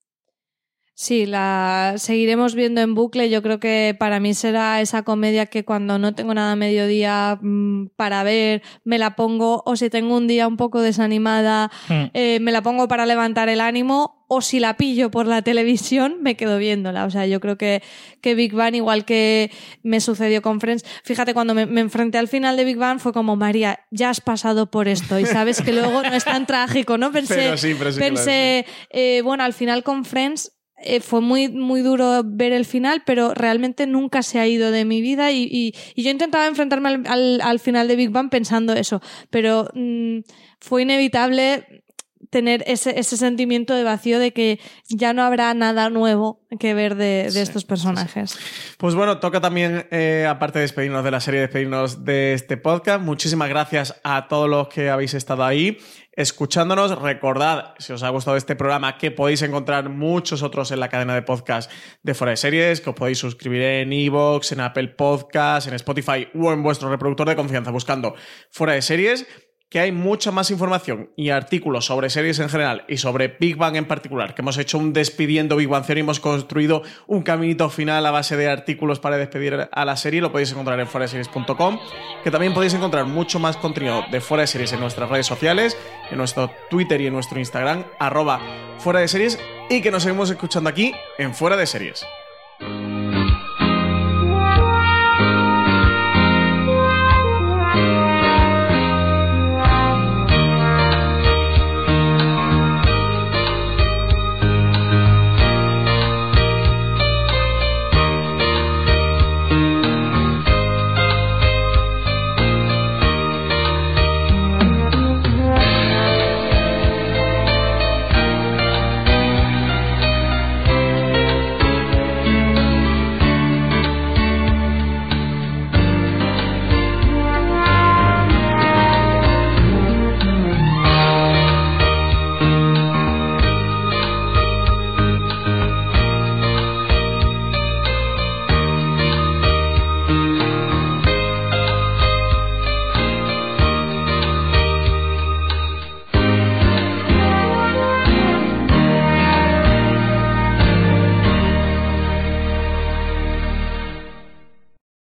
Sí, la seguiremos viendo en bucle. Yo creo que para mí será esa comedia que cuando no tengo nada a mediodía para ver, me la pongo, o si tengo un día un poco desanimada, me la pongo para levantar el ánimo, o si la pillo por la televisión, me quedo viéndola. O sea, yo creo que Big Bang, igual que me sucedió con Friends, fíjate, cuando me enfrenté al final de Big Bang fue como, María, ya has pasado por esto y sabes que luego no es tan trágico, ¿no? Pensé, pero sí, bueno, al final con Friends fue muy, muy duro ver el final, pero realmente nunca se ha ido de mi vida y yo intentaba enfrentarme al final de Big Bang pensando eso, pero fue inevitable tener ese sentimiento de vacío de que ya no habrá nada nuevo que ver de estos personajes. Sí. Pues bueno, toca también, aparte de despedirnos de la serie, despedirnos de este podcast. Muchísimas gracias a todos los que habéis estado ahí escuchándonos. Recordad, si os ha gustado este programa, que podéis encontrar muchos otros en la cadena de podcast de Fuera de Series, que os podéis suscribir en iVoox, en Apple Podcasts, en Spotify o en vuestro reproductor de confianza buscando Fuera de Series, que hay mucha más información y artículos sobre series en general y sobre Big Bang en particular, que hemos hecho un despidiendo Big Bang Theory, hemos construido un caminito final a base de artículos para despedir a la serie. Lo podéis encontrar en fueradeseries.com, que también podéis encontrar mucho más contenido de Fuera de Series en nuestras redes sociales, en nuestro Twitter y en nuestro Instagram, @fuera de series, y que nos seguimos escuchando aquí en Fuera de Series.